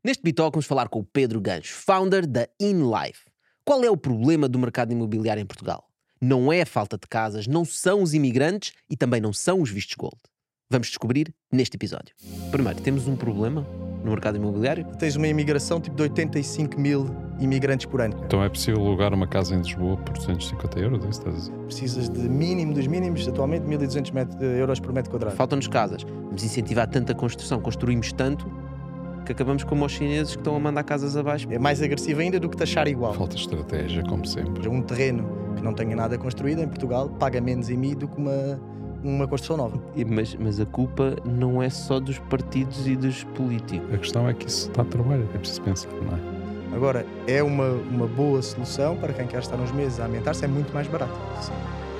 Neste Bitalk vamos falar com o Pedro Gancho, founder da InLife. Qual é o problema do mercado imobiliário em Portugal? Não é a falta de casas, não são os imigrantes e também não são os vistos gold. Vamos descobrir neste episódio. Primeiro, temos um problema no mercado imobiliário? Tens uma imigração tipo de 85 mil imigrantes por ano. Então é possível alugar uma casa em Lisboa por 250 euros? É isso que estás a dizer? Precisas de mínimo dos mínimos, atualmente 1.200 euros por metro quadrado. Faltam-nos casas. Vamos incentivar tanta construção, construímos tanto que acabamos como os chineses que estão a mandar casas abaixo. É mais agressivo ainda do que taxar igual. Falta estratégia, como sempre. Um terreno que não tenha nada construído em Portugal paga menos IMI do que uma construção nova. Mas a culpa não é só dos partidos e dos políticos. A questão é que isso está a trabalho, é preciso pensar, não é? Agora, é uma boa solução para quem quer estar uns meses a ambientar-se, é muito mais barato. Sim.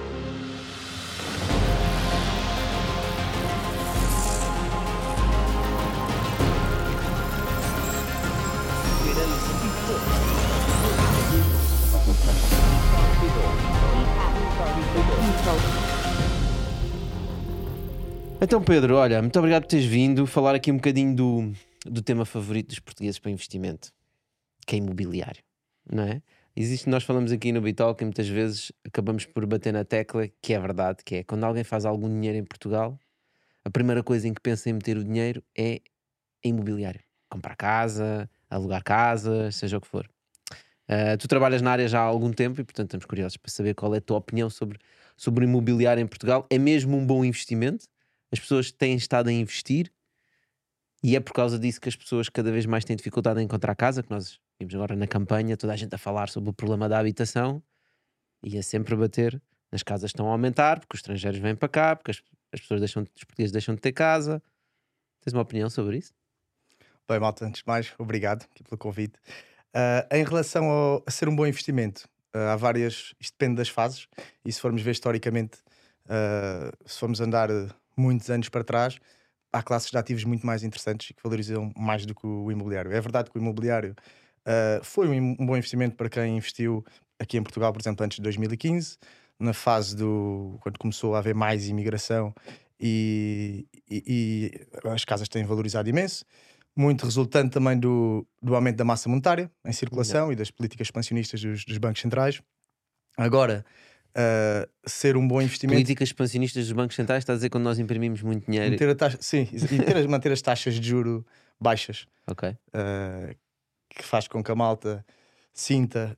Então, Pedro, olha, muito obrigado por teres vindo falar aqui um bocadinho do tema favorito dos portugueses para investimento, que é imobiliário, não é? Nós falamos aqui no Bitalk e muitas vezes acabamos por bater na tecla que é verdade, que é quando alguém faz algum dinheiro em Portugal, a primeira coisa em que pensa em meter o dinheiro é em imobiliário. Comprar casa, alugar casa, seja o que for. Tu trabalhas na área já há algum tempo e, portanto, estamos curiosos para saber qual é a tua opinião sobre o imobiliário em Portugal. É mesmo um bom investimento? As pessoas têm estado a investir e é por causa disso que as pessoas cada vez mais têm dificuldade em encontrar casa, que nós vimos agora na campanha, toda a gente a falar sobre o problema da habitação e a sempre bater nas casas estão a aumentar, porque os estrangeiros vêm para cá, porque as pessoas os portugueses deixam de ter casa. Tens uma opinião sobre isso? Bem, malta, antes de mais, obrigado aqui pelo convite. Em relação a ser um bom investimento, há várias, isto depende das fases, e se formos ver historicamente, se formos andar muitos anos para trás, há classes de ativos muito mais interessantes e que valorizam mais do que o imobiliário. É verdade que o imobiliário foi um bom investimento para quem investiu aqui em Portugal, por exemplo, antes de 2015, na fase quando começou a haver mais imigração e as casas têm valorizado imenso, muito resultante também do aumento da massa monetária em circulação e das políticas expansionistas dos bancos centrais. Agora, ser um bom investimento... Políticas expansionistas dos bancos centrais, está a dizer quando nós imprimimos muito dinheiro... manter as taxas de juro baixas. Ok. Que faz com que a malta sinta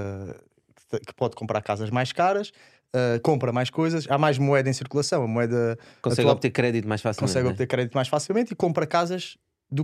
que pode comprar casas mais caras, compra mais coisas, há mais moeda em circulação. A moeda consegue obter crédito mais facilmente. Consegue obter crédito mais facilmente e compra casas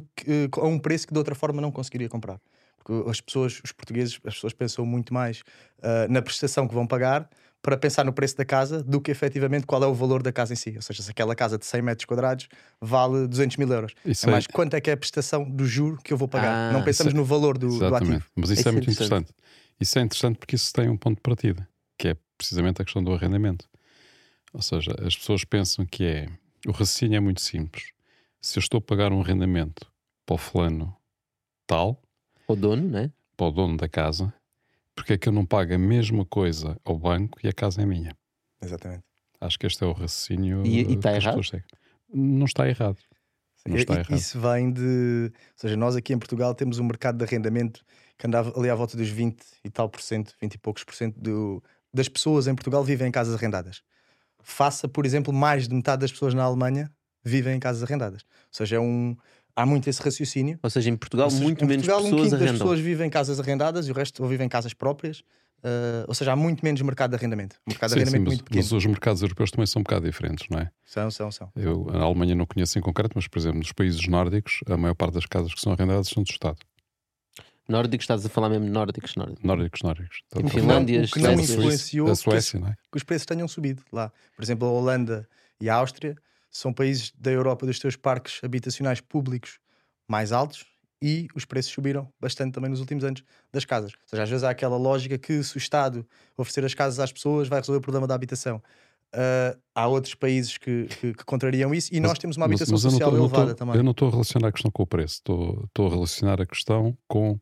a um preço que de outra forma não conseguiria comprar. Porque as pessoas, os portugueses, as pessoas pensam muito mais na prestação que vão pagar para pensar no preço da casa do que efetivamente qual é o valor da casa em si. Ou seja, se aquela casa de 100 metros quadrados vale 200 mil euros. É mais quanto é que é a prestação do juro que eu vou pagar. Não pensamos no valor do ativo. Mas isso é muito interessante. Isso é interessante porque isso tem um ponto de partida, que é precisamente a questão do arrendamento. Ou seja, as pessoas pensam que o raciocínio é muito simples. Se eu estou a pagar um arrendamento para o fulano tal... O dono, né? Para o dono da casa... Porque é que eu não pago a mesma coisa ao banco e a casa é minha? Exatamente. Acho que este é o raciocínio. E está errado? Não está errado. Não está errado. Isso vem de... Ou seja, nós aqui em Portugal temos um mercado de arrendamento que andava ali à volta dos 20 e tal por cento, 20 e poucos por cento das pessoas em Portugal vivem em casas arrendadas. Faça, por exemplo, mais de metade das pessoas na Alemanha vivem em casas arrendadas. Ou seja, há muito esse raciocínio. Ou seja, em Portugal muito menos pessoas arrendam. Um quinto das pessoas vivem em casas arrendadas e o resto ou vivem em casas próprias. Ou seja, há muito menos mercado de arrendamento. O mercado de arrendamento muito pequeno. Mas os mercados europeus também são um bocado diferentes, não é? São. Eu, a Alemanha não conheço em concreto, mas, por exemplo, nos países nórdicos, a maior parte das casas que são arrendadas são do Estado. Nórdicos, estás a falar mesmo nórdicos? Nórdicos. Finlândia, o que não influenciou a Suécia, não é? Que os preços tenham subido lá. Por exemplo, a Holanda e a Áustria são países da Europa dos seus parques habitacionais públicos mais altos e os preços subiram bastante também nos últimos anos das casas. Ou seja, às vezes há aquela lógica que se o Estado oferecer as casas às pessoas vai resolver o problema da habitação. Há outros países que contrariam isso e nós temos uma habitação social elevada também. Eu não estou a relacionar a questão com o preço, estou a relacionar a questão com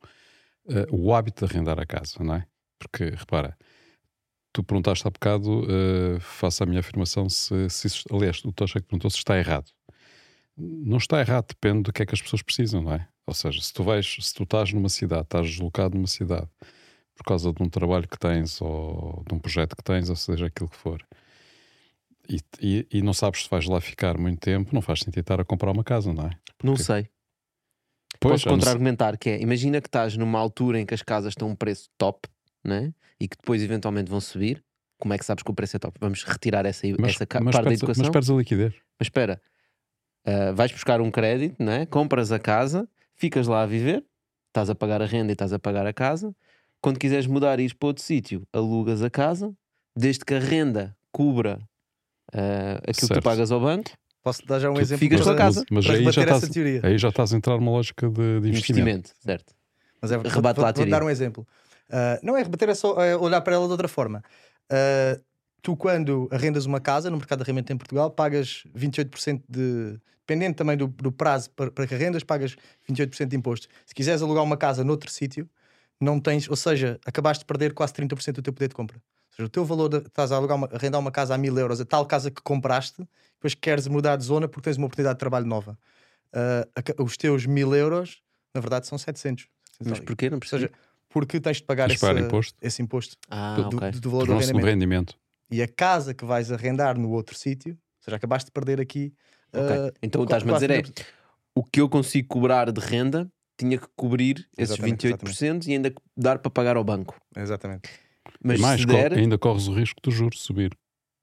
o hábito de arrendar a casa, não é? Porque, repara, tu perguntaste há bocado, faço a minha afirmação, aliás, o Tocha que perguntou se está errado. não está errado, depende do que é que as pessoas precisam, não é? Ou seja, se tu estás numa cidade, estás deslocado numa cidade por causa de um trabalho que tens ou de um projeto que tens, ou seja, aquilo que for, e não sabes se vais lá ficar muito tempo, não faz sentido estar a comprar uma casa, não é? Não sei. Pois, Posso contra-argumentar que é, imagina que estás numa altura em que as casas estão a um preço top, né? E que depois eventualmente vão subir. Como é que sabes que o preço é top? Vamos retirar essa parte da educação. Mas perdes a liquidez. Mas espera, vais buscar um crédito, né? Compras a casa, ficas lá a viver, estás a pagar a renda e estás a pagar a casa. Quando quiseres mudar e ir para outro sítio, alugas a casa, desde que a renda cubra aquilo que tu pagas ao banco. Posso dar já um Tu exemplo? ficas com a casa. Mas aí já estás a entrar numa lógica de investimento. Certo. Mas Rebate lá a vou teoria. dar um exemplo. Não é rebater, é só olhar para ela de outra forma. Tu, quando arrendas uma casa no mercado de arrendamento em Portugal, pagas 28% dependendo também do prazo para que arrendas, pagas 28% de imposto. Se quiseres alugar uma casa noutro sítio, não tens, ou seja, acabaste de perder quase 30% do teu poder de compra. Ou seja, o teu valor estás a arrendar uma casa a 1000 euros, a tal casa que compraste, depois queres mudar de zona porque tens uma oportunidade de trabalho nova. Os teus 1000 euros, na verdade, são 700. Mas porquê? Não percebi. Ou seja, porque tens de pagar esse imposto do valor do rendimento. E a casa que vais arrendar no outro sítio, ou seja, acabaste de perder aqui. Então estás-me a dizer o que eu consigo cobrar de renda tinha que cobrir esses 28% e ainda dar para pagar ao banco. Exatamente. Mas e mais, se der, ainda corres o risco do juros subir.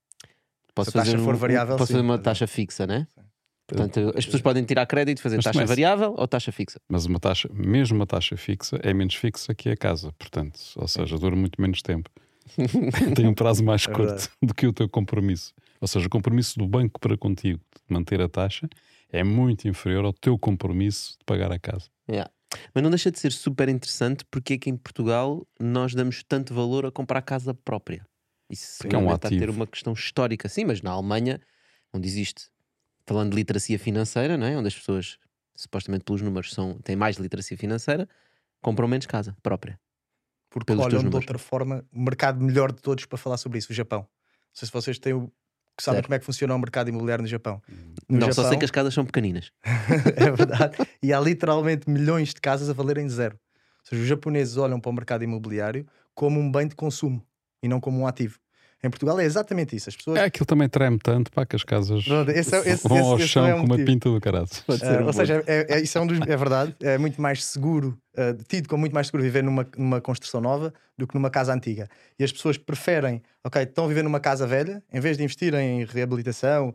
Posso fazer uma taxa fixa, né? Portanto, as pessoas podem tirar crédito e fazer taxa variável ou taxa fixa. Mas mesmo uma taxa fixa é menos fixa que a casa, portanto, ou seja, dura muito menos tempo. Tem um prazo mais curto do que o teu compromisso. Ou seja, o compromisso do banco para contigo de manter a taxa é muito inferior ao teu compromisso de pagar a casa. Mas não deixa de ser super interessante porque é que em Portugal nós damos tanto valor a comprar casa própria. Isso está a ter uma questão histórica, sim, mas na Alemanha, onde existe, falando de literacia financeira, não é? Onde as pessoas, supostamente pelos números, têm mais literacia financeira, compram menos casa própria. Porque olham de outra forma o mercado melhor de todos para falar sobre isso, o Japão. Não sei se vocês sabem como é que funciona o mercado imobiliário no Japão. Só sei que as casas são pequeninas. É verdade. E há literalmente milhões de casas a valerem zero. Ou seja, os japoneses olham para o mercado imobiliário como um bem de consumo e não como um ativo. Em Portugal é exatamente isso. As pessoas... aquilo também treme tanto para que as casas vão ao chão com uma pinta do caralho. Ou seja, isso é verdade. É muito mais seguro, tido como muito mais seguro viver numa construção nova do que numa casa antiga. E as pessoas preferem, estão a viver numa casa velha, em vez de investir em reabilitação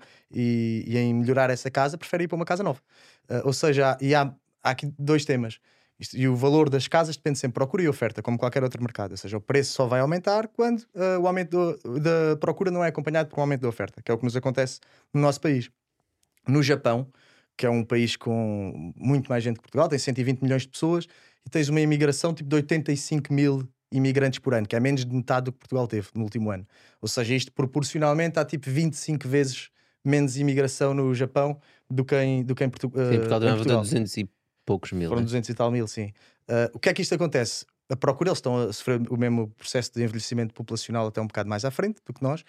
e em melhorar essa casa, preferem ir para uma casa nova. Ou seja, há aqui dois temas. E o valor das casas depende sempre de procura e oferta, como qualquer outro mercado. Ou seja, o preço só vai aumentar quando o aumento da procura não é acompanhado por um aumento da oferta, que é o que nos acontece no nosso país. No Japão, que é um país com muito mais gente que Portugal, tem 120 milhões de pessoas e tens uma imigração tipo de 85 mil imigrantes por ano, que é menos de metade do que Portugal teve no último ano. Ou seja, isto proporcionalmente há tipo 25 vezes menos imigração no Japão do que em Portugal. Sim, Portugal deve ter 200 e poucos mil. Foram 200 e tal mil, sim. O que é que isto acontece? A procura, eles estão a sofrer o mesmo processo de envelhecimento populacional até um bocado mais à frente do que nós.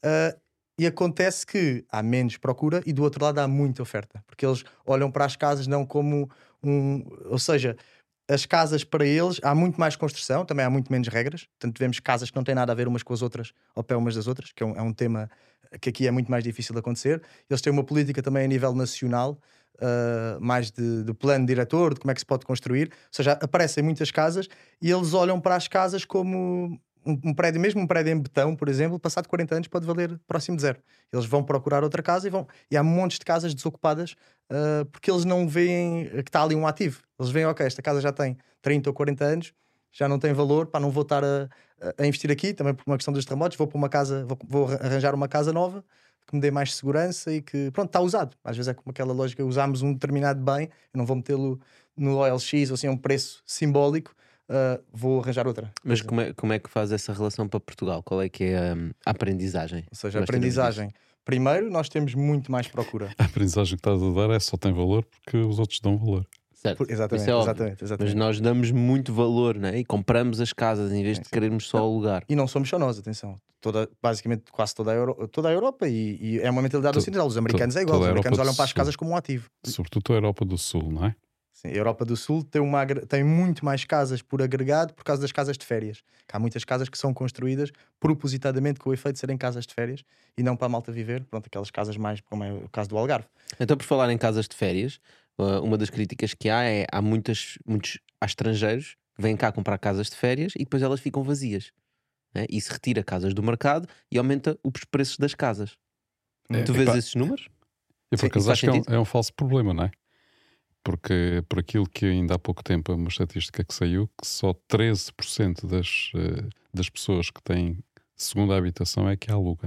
E acontece que há menos procura e do outro lado há muita oferta. Porque eles olham para as casas não como ou seja, as casas para eles há muito mais construção, também há muito menos regras. Portanto, vemos casas que não têm nada a ver umas com as outras, ao pé umas das outras, que é um tema que aqui é muito mais difícil de acontecer. Eles têm uma política também a nível nacional, mais de plano diretor, de como é que se pode construir. Ou seja, aparecem muitas casas e eles olham para as casas como um prédio, mesmo um prédio em betão, por exemplo, passado 40 anos pode valer próximo de zero. Eles vão procurar outra casa e há montes de casas desocupadas porque eles não veem que está ali um ativo. Eles veem, esta casa já tem 30 ou 40 anos, já não tem valor, não vou estar a investir aqui, também por uma questão dos terremotos, vou para uma casa, vou arranjar uma casa nova que me dê mais segurança e que, pronto, está usado. Às vezes é como aquela lógica, usámos um determinado bem, eu não vou metê-lo no OLX ou assim, a um preço simbólico, vou arranjar outra. Mas como é que faz essa relação para Portugal? Qual é que é a aprendizagem? Ou seja, a aprendizagem. Primeiro, nós temos muito mais procura. A aprendizagem que estás a dar só tem valor porque os outros dão valor. Certo. Exatamente. Mas nós damos muito valor, né? E compramos as casas em vez de querermos só alugar. E não somos só nós, atenção. basicamente quase toda a Europa e é uma mentalidade ocidental. Os americanos é igual, os toda a americanos Europa olham do para as Sul. casas como um ativo. Sobretudo a Europa do Sul, não é? Sim, a Europa do Sul tem muito mais casas por agregado por causa das casas de férias. Há muitas casas que são construídas propositadamente com o efeito de serem casas de férias e não para a malta viver. Pronto, aquelas casas mais, como é o caso do Algarve. Então, por falar em casas de férias, uma das críticas que há é há muitos há estrangeiros que vêm cá comprar casas de férias e depois elas ficam vazias. Né? E se retira casas do mercado e aumenta os preços das casas. Tu vês epá, esses números? Eu por Sim, acaso isso faz acho que sentido? é um falso problema, não é? Porque por aquilo que ainda há pouco tempo, uma estatística que saiu, que só 13% das pessoas que têm segunda habitação é que a aluga.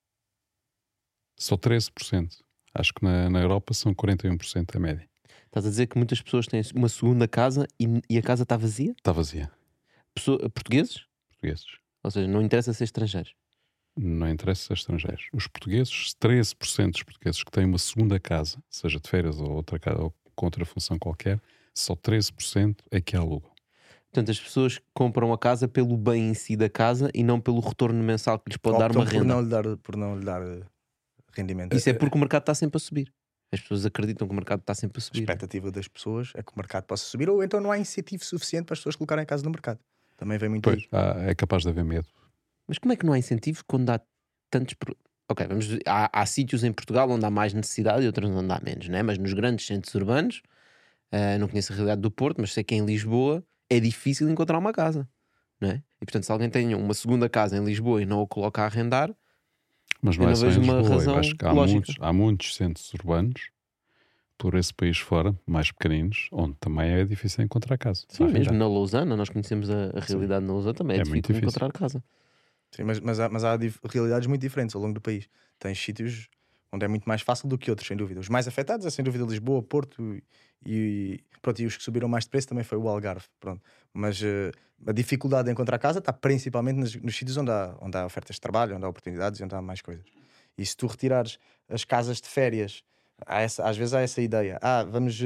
Só 13%. Acho que na Europa são 41% a média. Estás a dizer que muitas pessoas têm uma segunda casa e a casa está vazia? Está vazia. Portugueses? Portugueses. Ou seja, não interessa ser estrangeiros. Não interessa ser estrangeiros. Os portugueses, 13% dos portugueses que têm uma segunda casa, seja de férias ou outra casa, ou com outra função qualquer, só 13% é que a alugam. Portanto, as pessoas compram a casa pelo bem em si da casa e não pelo retorno mensal que lhes pode dar Optam uma renda. por não lhe dar rendimento. Isso é porque o mercado está sempre a subir. As pessoas acreditam que o mercado está sempre a A subir. expectativa das pessoas é que o mercado possa subir, ou então não há incentivo suficiente para as pessoas colocarem a casa no mercado. Também vem muito Pois, aí. é capaz de haver medo. Mas como é que não há incentivo quando há tantos... Ok, há sítios em Portugal onde há mais necessidade e outros onde há menos, né? Mas nos grandes centros urbanos, não conheço a realidade do Porto, mas sei que em Lisboa é difícil encontrar uma casa, não é? E portanto, se alguém tem uma segunda casa em Lisboa e não a coloca a arrendar, Mas eu não é não só em vejo uma Lisboa. razão Eu acho que lógica. há muitos centros urbanos por esse país fora, mais pequeninos, onde também é difícil encontrar casa. Sim, a mesmo arrendar. na Lousana, nós conhecemos a Sim. realidade na Lousana, também é É difícil muito difícil. encontrar casa. Sim, mas há realidades muito diferentes ao longo do país. Tens sítios onde é muito mais fácil do que outros, sem dúvida. Os mais afetados é sem dúvida Lisboa, Porto pronto, e os que subiram mais de preço também foi o Algarve. Pronto. Mas a dificuldade de encontrar casa está principalmente nos sítios onde há ofertas de trabalho, onde há oportunidades e onde há mais coisas. E se tu retirares as casas de férias, às vezes há essa ideia. Vamos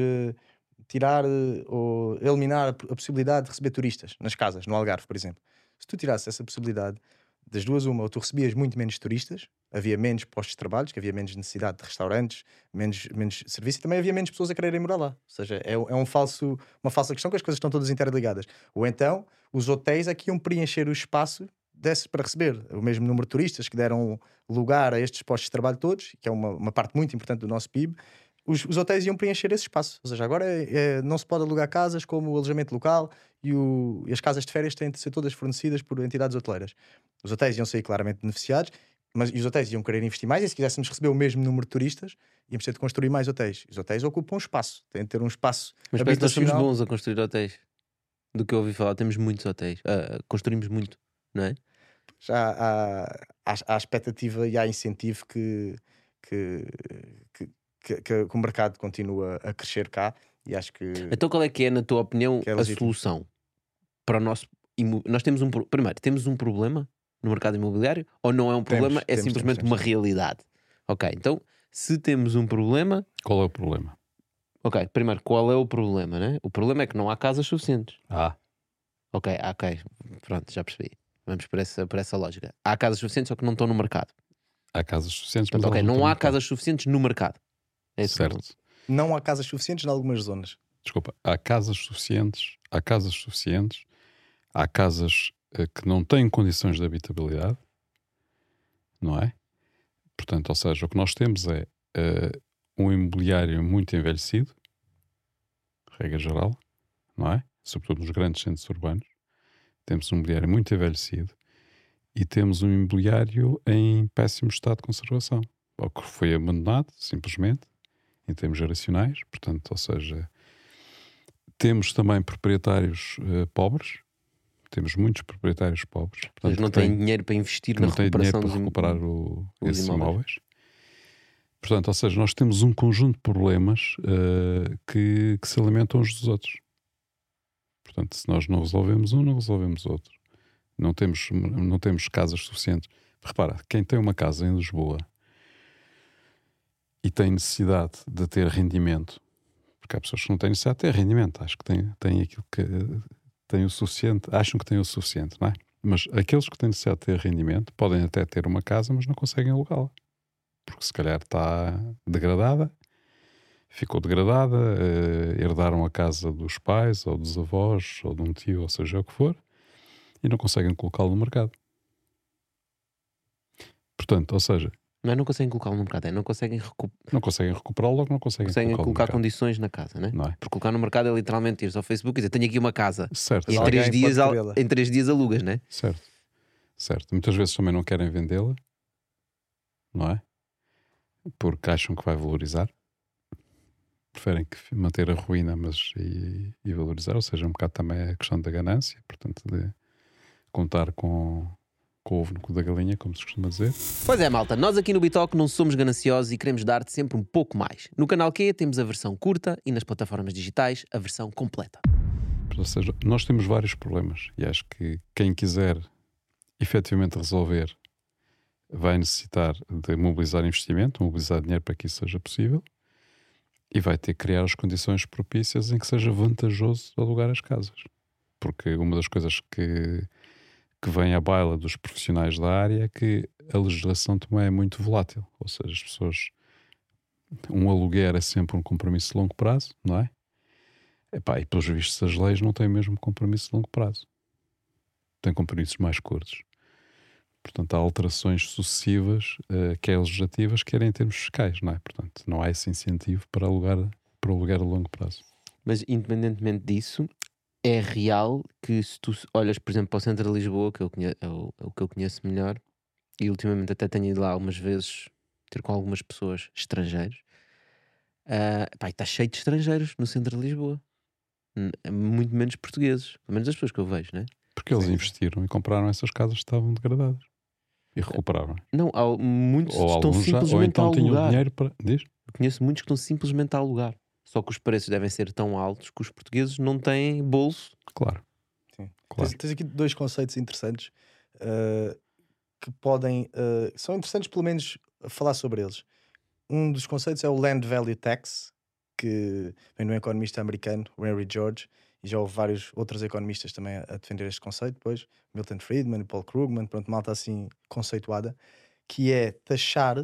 tirar ou eliminar a possibilidade de receber turistas nas casas, no Algarve, por exemplo. Se tu tirasses essa possibilidade, das duas uma, ou tu recebias muito menos turistas, havia menos postos de trabalho, que havia menos necessidade de restaurantes, menos serviço, e também havia menos pessoas a quererem morar lá. Ou seja, é uma falsa questão, que as coisas estão todas interligadas. Ou então, os hotéis aqui iam preencher o espaço para receber o mesmo número de turistas que deram lugar a estes postos de trabalho todos, que é uma parte muito importante do nosso PIB. Os hotéis iam preencher esse espaço. Ou seja, agora não se pode alugar casas como alojamento local e as casas de férias têm de ser todas fornecidas por entidades hoteleiras. Os hotéis iam sair claramente beneficiados, e os hotéis iam querer investir mais, e se quiséssemos receber o mesmo número de turistas, íamos ter de construir mais hotéis. Os hotéis ocupam espaço, têm de ter um espaço Mas parece que nós somos habitacional. bons a construir hotéis. Do que eu ouvi falar, temos muitos hotéis. Construímos muito, não é? Já há expectativa e há incentivo que o mercado continua a crescer cá, e acho que Então qual é que é, na tua opinião, Que é a legítimo. solução para o nosso... Nós temos primeiro, temos um problema no mercado imobiliário ou não é um problema, é temos, simplesmente temos. uma realidade? Ok, então se temos um problema, Qual é o problema? ok, primeiro, qual é o problema, né? O problema é que não há casas suficientes. Ok, pronto, já percebi. Vamos por essa lógica. Há casas suficientes, só que não estão no mercado. Há casas suficientes, mas Portanto, ok, elas não estão há no mercado. casas suficientes no mercado. É esse o problema. Certo. Não há casas suficientes em algumas zonas. Desculpa, há casas suficientes, há casas que não têm condições de habitabilidade, não é? Portanto, ou seja, o que nós temos é um imobiliário muito envelhecido, regra geral, não é? Sobretudo nos grandes centros urbanos. Temos um imobiliário muito envelhecido e temos um imobiliário em péssimo estado de conservação, ou que foi abandonado, simplesmente, em termos geracionais. Portanto, ou seja, temos também proprietários pobres, temos muitos proprietários pobres, portanto, Mas não têm dinheiro para investir na não têm dinheiro recuperação para recuperar os esses imóveis. imóveis. Portanto, ou seja, nós temos um conjunto de problemas que se alimentam uns dos outros. Portanto, se nós não resolvemos um, não resolvemos outro. Não temos casas suficientes. Tem quem tem uma casa em Lisboa e tem necessidade de ter rendimento, porque há pessoas que não têm necessidade de ter rendimento, acho que têm aquilo que têm o suficiente, acham que têm o suficiente, não é? Mas aqueles que têm necessidade de ter rendimento podem até ter uma casa, mas não conseguem alugá-la. Porque se calhar está degradada, ficou degradada, herdaram a casa dos pais, ou dos avós, ou de um tio, ou seja o que for, e não conseguem colocá-lo no mercado. Portanto, ou seja, Não conseguem colocá-lo no mercado, não conseguem, não conseguem recuperá-lo, logo não conseguem colocar colocá-lo no condições na casa, né? mercado. Não é? Porque colocar no mercado é literalmente ires ao Facebook e dizer: tenho aqui uma casa. Certo, E em Mas três, alguém dias, pode querê-la. em 3 dias alugas, né? certo, certo. Muitas vezes também não querem vendê-la, não é? Porque acham que vai valorizar. Preferem que manter a ruína, mas e valorizar, ou seja, um bocado também a questão da ganância, portanto, de contar com o ovo no cu da galinha, como se costuma dizer. Pois é, malta, nós aqui no Bitoque não somos gananciosos e queremos dar-te sempre um pouco mais. No canal Q temos a versão curta e nas plataformas digitais a versão completa. Ou seja, nós temos vários problemas e acho que quem quiser efetivamente resolver vai necessitar de mobilizar investimento, mobilizar dinheiro para que isso seja possível e vai ter que criar as condições propícias em que seja vantajoso alugar as casas. Porque uma das coisas que vem à baila dos profissionais da área é que a legislação também é muito volátil. Ou seja, as pessoas... Um aluguer é sempre um compromisso de longo prazo, não é? Epá, e pelos vistos as leis não têm mesmo compromisso de longo prazo. Têm compromissos mais curtos. Portanto, há alterações sucessivas, quer legislativas, quer em termos fiscais, não é? Portanto, não há esse incentivo para alugar a longo prazo. Mas independentemente disso, é real que se tu olhas, por exemplo, para o centro de Lisboa, que é o que eu conheço melhor, e ultimamente até tenho ido lá algumas vezes ter com algumas pessoas estrangeiros, pá, e está cheio de estrangeiros no centro de Lisboa. Muito menos portugueses, pelo menos as pessoas que eu vejo, né? Porque eles Sim, sim. investiram e compraram essas casas que estavam degradadas. E recuperaram. Não, há muitos Ou estão alguns já, ou simplesmente a então tinham alugar. dinheiro para... Diz? Eu conheço muitos que estão simplesmente a alugar. Só que os preços devem ser tão altos que os portugueses não têm bolso. Claro. Sim. Claro. Tens aqui dois conceitos interessantes que podem. São interessantes, pelo menos, a falar sobre eles. Um dos conceitos é o Land Value Tax, que vem de um economista americano, o Henry George, e já houve vários outros economistas também a defender este conceito, depois, Milton Friedman, Paul Krugman, pronto, malta assim conceituada, que é taxar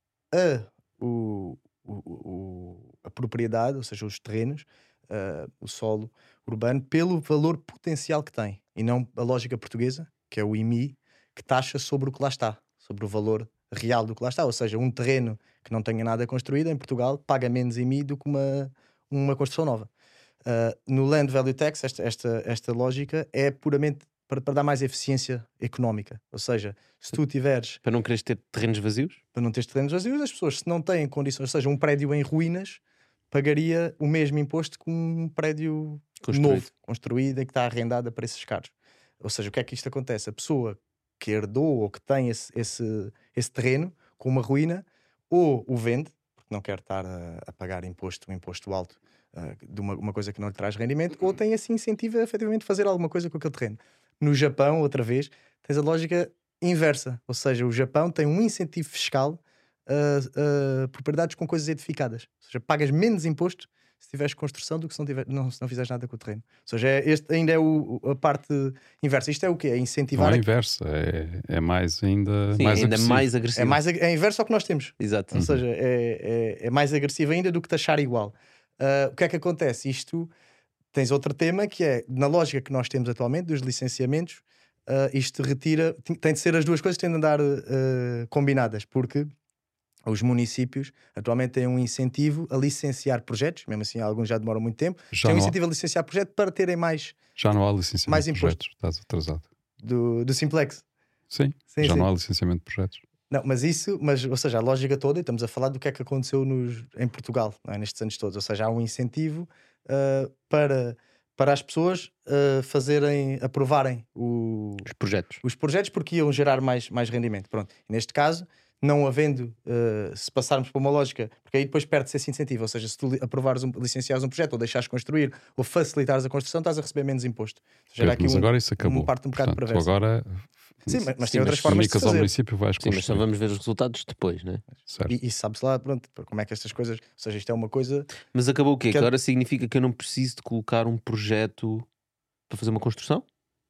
a propriedade, ou seja, os terrenos, o solo urbano, pelo valor potencial que tem, e não a lógica portuguesa, que é o IMI, que taxa sobre o que lá está, sobre o valor real do que lá está. Ou seja, um terreno que não tenha nada construído em Portugal paga menos IMI do que uma construção nova. No Land Value Tax, esta lógica é puramente para dar mais eficiência económica. Ou seja, se tu tiveres, Para não quereres ter terrenos vazios? para não teres terrenos vazios, as pessoas, se não têm condições, ou seja, um prédio em ruínas pagaria o mesmo imposto que um prédio novo, construído e que está arrendado a preços caros. Ou seja, o que é que isto acontece? A pessoa que herdou ou que tem esse terreno com uma ruína, ou o vende, porque não quer estar a pagar um imposto alto de uma coisa que não lhe traz rendimento, ou tem esse incentivo a efetivamente fazer alguma coisa com aquele terreno. No Japão, outra vez, tens a lógica inversa, ou seja, o Japão tem um incentivo fiscal a propriedades com coisas edificadas, ou seja, pagas menos imposto se tiveres construção do que se não fizeres nada com o terreno. Ou seja, este ainda é a parte inversa. Isto é o quê? É incentivar. Não é inversa, é mais ainda Sim, mais ainda agressivo. mais agressivo. É inverso ao que nós temos. Exato. Ou seja, é mais agressivo ainda do que taxar igual. O que é que acontece? Isto tens outro tema que é, na lógica que nós temos atualmente, dos licenciamentos, isto retira, tem de ser as duas coisas têm de andar combinadas, porque os municípios atualmente têm um incentivo a licenciar projetos, mesmo assim alguns já demoram muito tempo, têm um incentivo a licenciar projeto para terem mais Já não há licenciamento mais de imposto. projetos, estás atrasado. do Simplex. Sim, Sim, já sim. não há licenciamento de projetos. Não, ou seja, a lógica toda, e estamos a falar do que é que aconteceu em Portugal, não é? Nestes anos todos, ou seja, há um incentivo para as pessoas aprovarem Os projetos. porque iam gerar mais rendimento. Pronto. E neste caso, não havendo, se passarmos para uma lógica, porque aí depois perde-se esse incentivo, ou seja, se tu licenciares um projeto, ou deixares construir, ou facilitares a construção, estás a receber menos imposto. Ou seja, Mas agora isso acabou. uma parte um bocado Portanto, perversa. agora Sim, mas tem outras formas de comunicas ao fazer. município, vais Sim, mas só construir. vamos ver os resultados depois, né? Certo. E sabe-se lá, pronto, como é que estas coisas. Ou seja, isto é uma coisa. Mas acabou o quê? Que Que agora significa que eu não preciso de colocar um projeto para fazer uma construção?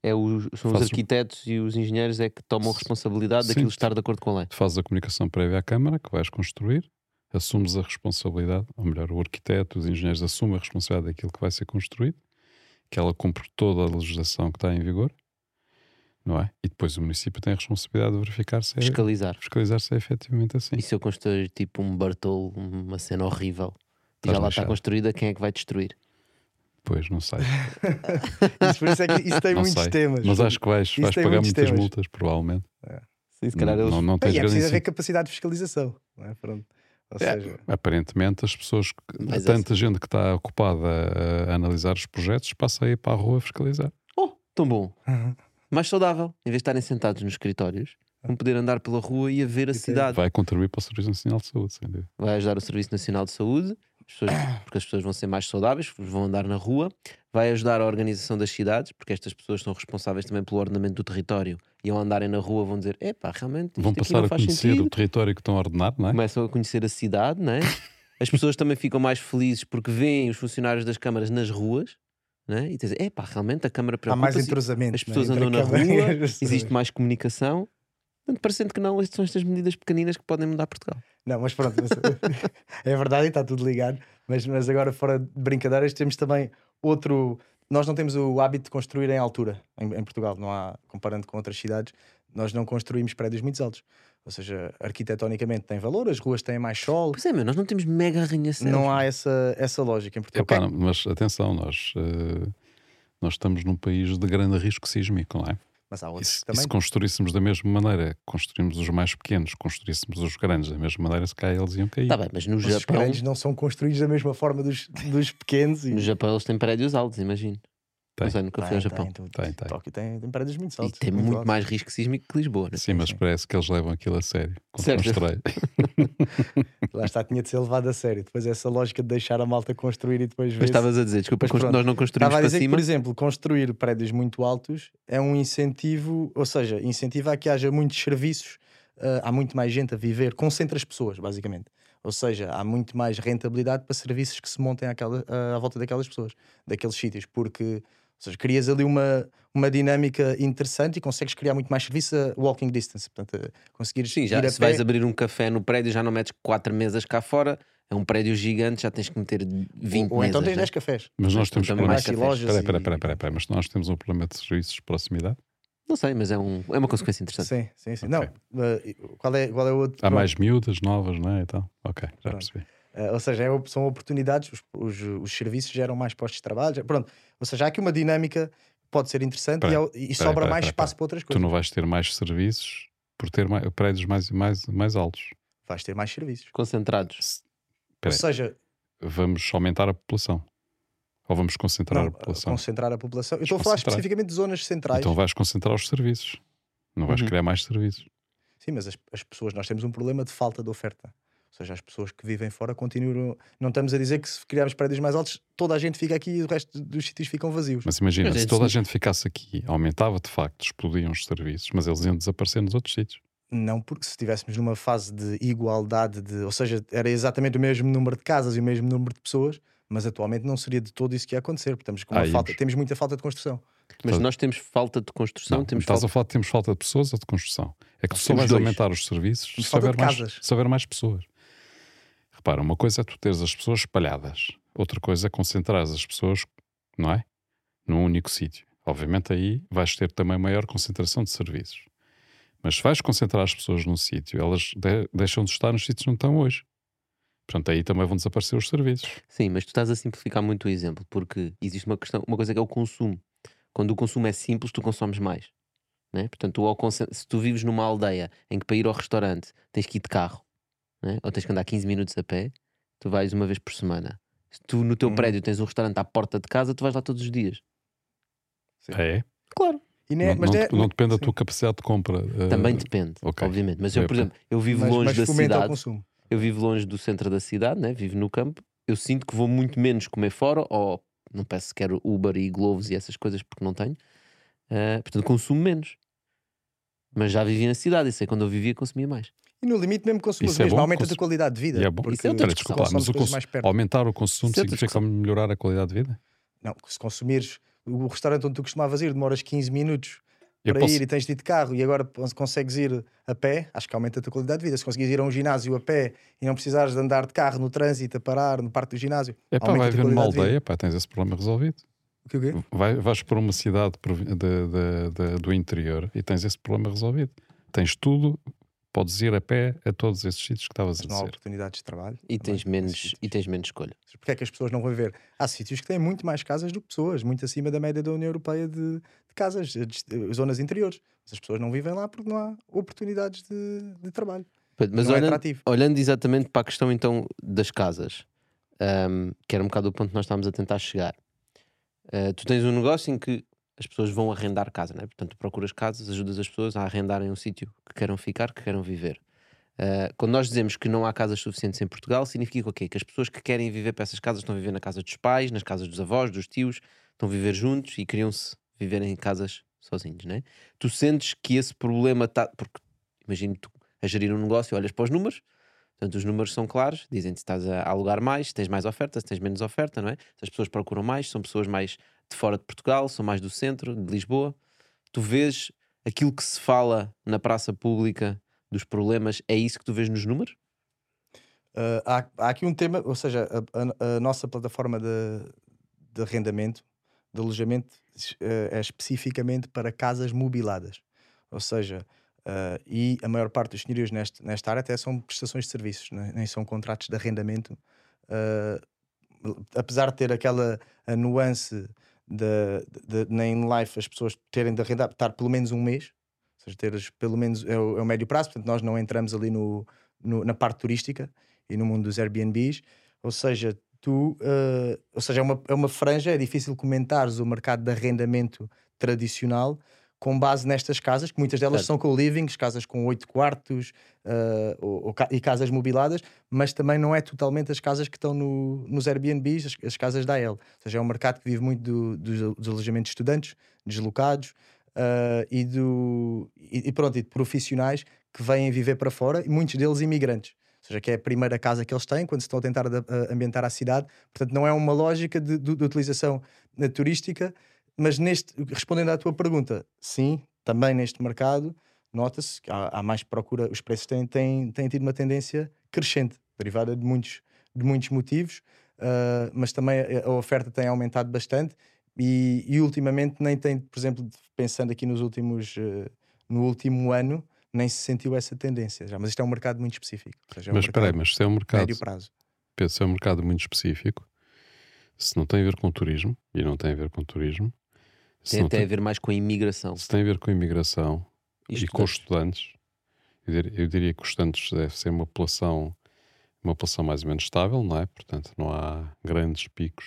São os Fazes- arquitetos e os engenheiros é que tomam responsabilidade Sim. daquilo estar de acordo com a lei. Tu fazes a comunicação prévia à Câmara que vais construir, assumes a responsabilidade, ou melhor, o arquiteto, os engenheiros assumem a responsabilidade daquilo que vai ser construído, que ela cumpre toda a legislação que está em vigor, não é? E depois o município tem a responsabilidade de verificar se é, Fiscalizar. fiscalizar se é efetivamente assim. E se eu construir tipo um Bartolo, uma cena horrível, e Estás já lá está lixado. construída, quem é que vai destruir? Pois, não sei. Por isso é que isso tem Não muitos sei. temas. Mas acho que vais Isso pagar tem muitos muitas temas. multas, provavelmente. Sim, se calhar eles. Não tens E é grande preciso haver incentivo. capacidade de fiscalização. Não é? Pronto. Ou É, seja, aparentemente as pessoas, Mas tanta gente que está ocupada a analisar os projetos, passa aí para a rua a fiscalizar. Oh, tão bom. Mais saudável. Em vez de estarem sentados nos escritórios, vão poder andar pela rua e a ver a cidade. Vai contribuir para o Serviço Nacional de Saúde, sem dúvida. Vai ajudar o Serviço Nacional de Saúde, porque as pessoas vão ser mais saudáveis, vão andar na rua. Vai ajudar a organização das cidades, porque estas pessoas são responsáveis também pelo ordenamento do território e ao andarem na rua vão dizer: epá, realmente isto Vão aqui passar não a faz conhecer sentido. o território que estão a ordenar, não é? Começam a conhecer a cidade, não é? As pessoas também ficam mais felizes porque veem os funcionários das câmaras nas ruas, não é? E dizem: epá, realmente a Câmara há mais preocupa-se, entrosamento. as pessoas não é? andam na Entre a Câmara rua, e as pessoas. existe mais comunicação. Portanto, parecendo que não, estas são estas medidas pequeninas que podem mudar Portugal. Não, mas pronto, é verdade e está tudo ligado. Mas agora, fora de brincadeiras, temos também outro. Nós não temos o hábito de construir em altura em Portugal, não há, comparando com outras cidades, nós não construímos prédios muito altos. Ou seja, arquitetonicamente tem valor, as ruas têm mais sol, Pois é, meu, nós não temos mega arranha-céus. não há essa lógica em Portugal. Epá, mas atenção, nós estamos num país de grande risco sísmico, não é? Mas há E outros se, que também. se construíssemos da mesma maneira, construímos os mais pequenos, construíssemos os grandes da mesma maneira, se calhar eles iam cair. Está bem, mas no Mas os Japão, grandes não são construídos da mesma forma dos pequenos. no Japão eles têm prédios altos, imagino. Tem. Não sei, nunca fui ao Japão. Tem. Tóquio tem prédios muito E altos. tem muito altos. mais risco sísmico que Lisboa, né? Sim, mas sim. parece que eles levam aquilo a sério. Quando Certo. constrói. Lá está, tinha de ser levado a sério. Depois essa lógica de deixar a malta construir e depois ver. Mas estavas a dizer, desculpa, Mas pronto, nós não construímos Estava a para dizer que, cima. por exemplo, construir prédios muito altos é um incentivo, ou seja, incentiva a que haja muitos serviços, há muito mais gente a viver, concentra as pessoas, basicamente. Ou seja, há muito mais rentabilidade para serviços que se montem à volta daquelas pessoas, daqueles sítios, porque, ou seja, crias ali uma dinâmica interessante e consegues criar muito mais serviço a walking distance. Portanto, conseguires Sim, já, ir a se pé. vais abrir um café no prédio, já não metes 4 mesas cá fora. É um prédio gigante, já tens que meter 20 ou mesas. então tens né? 10 cafés. Mas nós temos também problemas. mais lojas Espera, e- espera. Mas nós temos um problema de serviços de proximidade. Não sei, mas é uma consequência interessante. Sim. Ok. Não, qual é o outro? Há mais miúdas, novas, não é? E tal. Ok, já Pronto. percebi. Ou seja, são oportunidades, os serviços geram mais postos de trabalho. Pronto. Ou seja, há aqui uma dinâmica que pode ser interessante e sobra mais espaço para outras Tu coisas. não vais ter mais serviços por ter prédios mais altos. Vais ter mais serviços. Concentrados. Espera Ou aí, seja, vamos aumentar a população? Ou vamos concentrar não, a população? concentrar a população. Eu estou a falar Concentrar. especificamente de zonas centrais. Então vais concentrar os serviços. Não vais Uhum. criar mais serviços. Sim, mas as pessoas, nós temos um problema de falta de oferta. Ou seja, as pessoas que vivem fora continuam. Não estamos a dizer que se criarmos prédios mais altos, toda a gente fica aqui e o resto dos sítios ficam vazios. Mas imagina, Mas é se toda a assim. gente ficasse aqui, aumentava de facto, explodiam os serviços, mas eles iam desaparecer nos outros sítios. Não, porque se estivéssemos numa fase de igualdade, ou seja, era exatamente o mesmo número de casas e o mesmo número de pessoas, mas atualmente não seria de todo isso que ia acontecer, porque estamos com temos muita falta de construção. Mas Estás- nós temos falta de construção, Não, temos estás falta... a falar que temos falta de pessoas ou de construção? É que tu só temos vais dois. aumentar os serviços Temos se falta houver, de mais, casas. se houver mais pessoas. Repara, uma coisa é tu teres as pessoas espalhadas, outra coisa é concentrar as pessoas, não é? Num único sítio. Obviamente aí vais ter também maior concentração de serviços. Mas se vais concentrar as pessoas num sítio, elas deixam de estar nos sítios onde estão hoje. Portanto, aí também vão desaparecer os serviços. Sim, mas tu estás a simplificar muito o exemplo, porque existe uma coisa que é o consumo. Quando o consumo é simples, tu consomes mais. Né? Portanto, se tu vives numa aldeia em que para ir ao restaurante tens que ir de carro, né? Ou tens que andar 15 minutos a pé, tu vais uma vez por semana. Se tu no teu prédio tens um restaurante à porta de casa, tu vais lá todos os dias. Sim. É? Claro. E não, Não depende da tua capacidade de compra. Também depende, ok. obviamente. Mas eu, por exemplo, eu vivo mas longe da fomenta o cidade. consumo. Eu vivo longe do centro da cidade, né? Vivo no campo. Eu sinto que vou muito menos comer fora, ou não peço sequer Uber e Globos e essas coisas porque não tenho. Portanto, consumo menos. Mas já vivi na cidade, e sei quando eu vivia consumia mais. E no limite mesmo consumas Isso é mesmo, bom, aumenta a tua qualidade de vida. E é bom. porque Isso é outra Espera, discussão. desculpa lá, mas consomes coisas mais perto. aumentar o consumo Isso é outra significa melhorar a qualidade de vida? Não, se consumires o restaurante onde tu costumavas ir demoras 15 minutos Eu para posso- ir e tens de ir de carro e agora consegues ir a pé, acho que aumenta a tua qualidade de vida. Se conseguires ir a um ginásio a pé e não precisares de andar de carro no trânsito, a parar no parque do ginásio, Epá, aumenta vai a tua haver numa qualidade de vida. aldeia, pá, tens esse problema resolvido. O quê? Vais para uma cidade do interior e tens esse problema resolvido. Tens tudo, podes ir a pé a todos esses sítios que estavas a Mas não há dizer. oportunidades de trabalho. E também, tens menos, nesses e sítios. tens menos escolha. Porque é que as pessoas não vão ver? Há sítios que têm muito mais casas do que pessoas, muito acima da média da União Europeia de casas, zonas interiores. Mas as pessoas não vivem lá porque não há oportunidades de trabalho. Mas Não é atrativo. olhando exatamente para a questão então das casas, que era um bocado o ponto que nós estávamos a tentar chegar. Tu tens um negócio em que as pessoas vão arrendar casa, não é? Portanto, tu procuras casas, ajudas as pessoas a arrendarem um sítio que queiram ficar, que queiram viver. Quando nós dizemos que não há casas suficientes em Portugal, significa o quê? Que as pessoas que querem viver para essas casas estão a viver na casa dos pais, nas casas dos avós, dos tios, estão a viver juntos e queriam-se viver em casas sozinhos, não é? Tu sentes que esse problema está... Porque imagino tu a gerir um negócio, olhas para os números, portanto os números são claros, dizem-te se estás a alugar mais, se tens mais oferta, se tens menos oferta, não é? Se as pessoas procuram mais, são pessoas mais de fora de Portugal, são mais do centro, de Lisboa. Tu vês aquilo que se fala na praça pública dos problemas, é isso que tu vês nos números? Há aqui um tema, ou seja, a nossa plataforma de arrendamento, de alojamento, é especificamente para casas mobiladas. Ou seja, e a maior parte dos senhorios nesta área até são prestações de serviços, nem são contratos de arrendamento. Apesar de ter aquela a nuance na in-life, as pessoas terem de arrendar, estar pelo menos um mês, ou seja, teres pelo menos é o médio prazo, portanto nós não entramos ali na parte turística e no mundo dos Airbnbs, ou seja, é uma franja, é difícil comentares o mercado de arrendamento tradicional com base nestas casas, que muitas delas Certo. são co-livings, casas com 8 quartos e casas mobiladas, mas também não é totalmente as casas que estão nos Airbnbs, as casas da AEL. Ou seja, é um mercado que vive muito dos alojamentos de estudantes, deslocados, e de profissionais que vêm viver para fora, e muitos deles imigrantes. Ou seja, que é a primeira casa que eles têm quando se estão a tentar ambientar a cidade. Portanto, não é uma lógica de utilização turística, mas respondendo à tua pergunta, sim, também neste mercado nota-se que há mais procura, os preços têm tido uma tendência crescente, derivada de muitos motivos, mas também a oferta tem aumentado bastante e ultimamente nem tem, por exemplo, pensando aqui no último ano, nem se sentiu essa tendência já, mas isto é um mercado muito específico. Ou seja, Mas espera aí, mas se é um mercado, médio prazo. Pedro, se é um mercado muito específico, se não tem a ver com turismo, e não tem a ver com turismo, se Tem não até tem, a ver mais com a imigração. se tem a ver com imigração E e com estudantes, eu diria que os estudantes deve ser uma população mais ou menos estável, não é? Portanto, não há grandes picos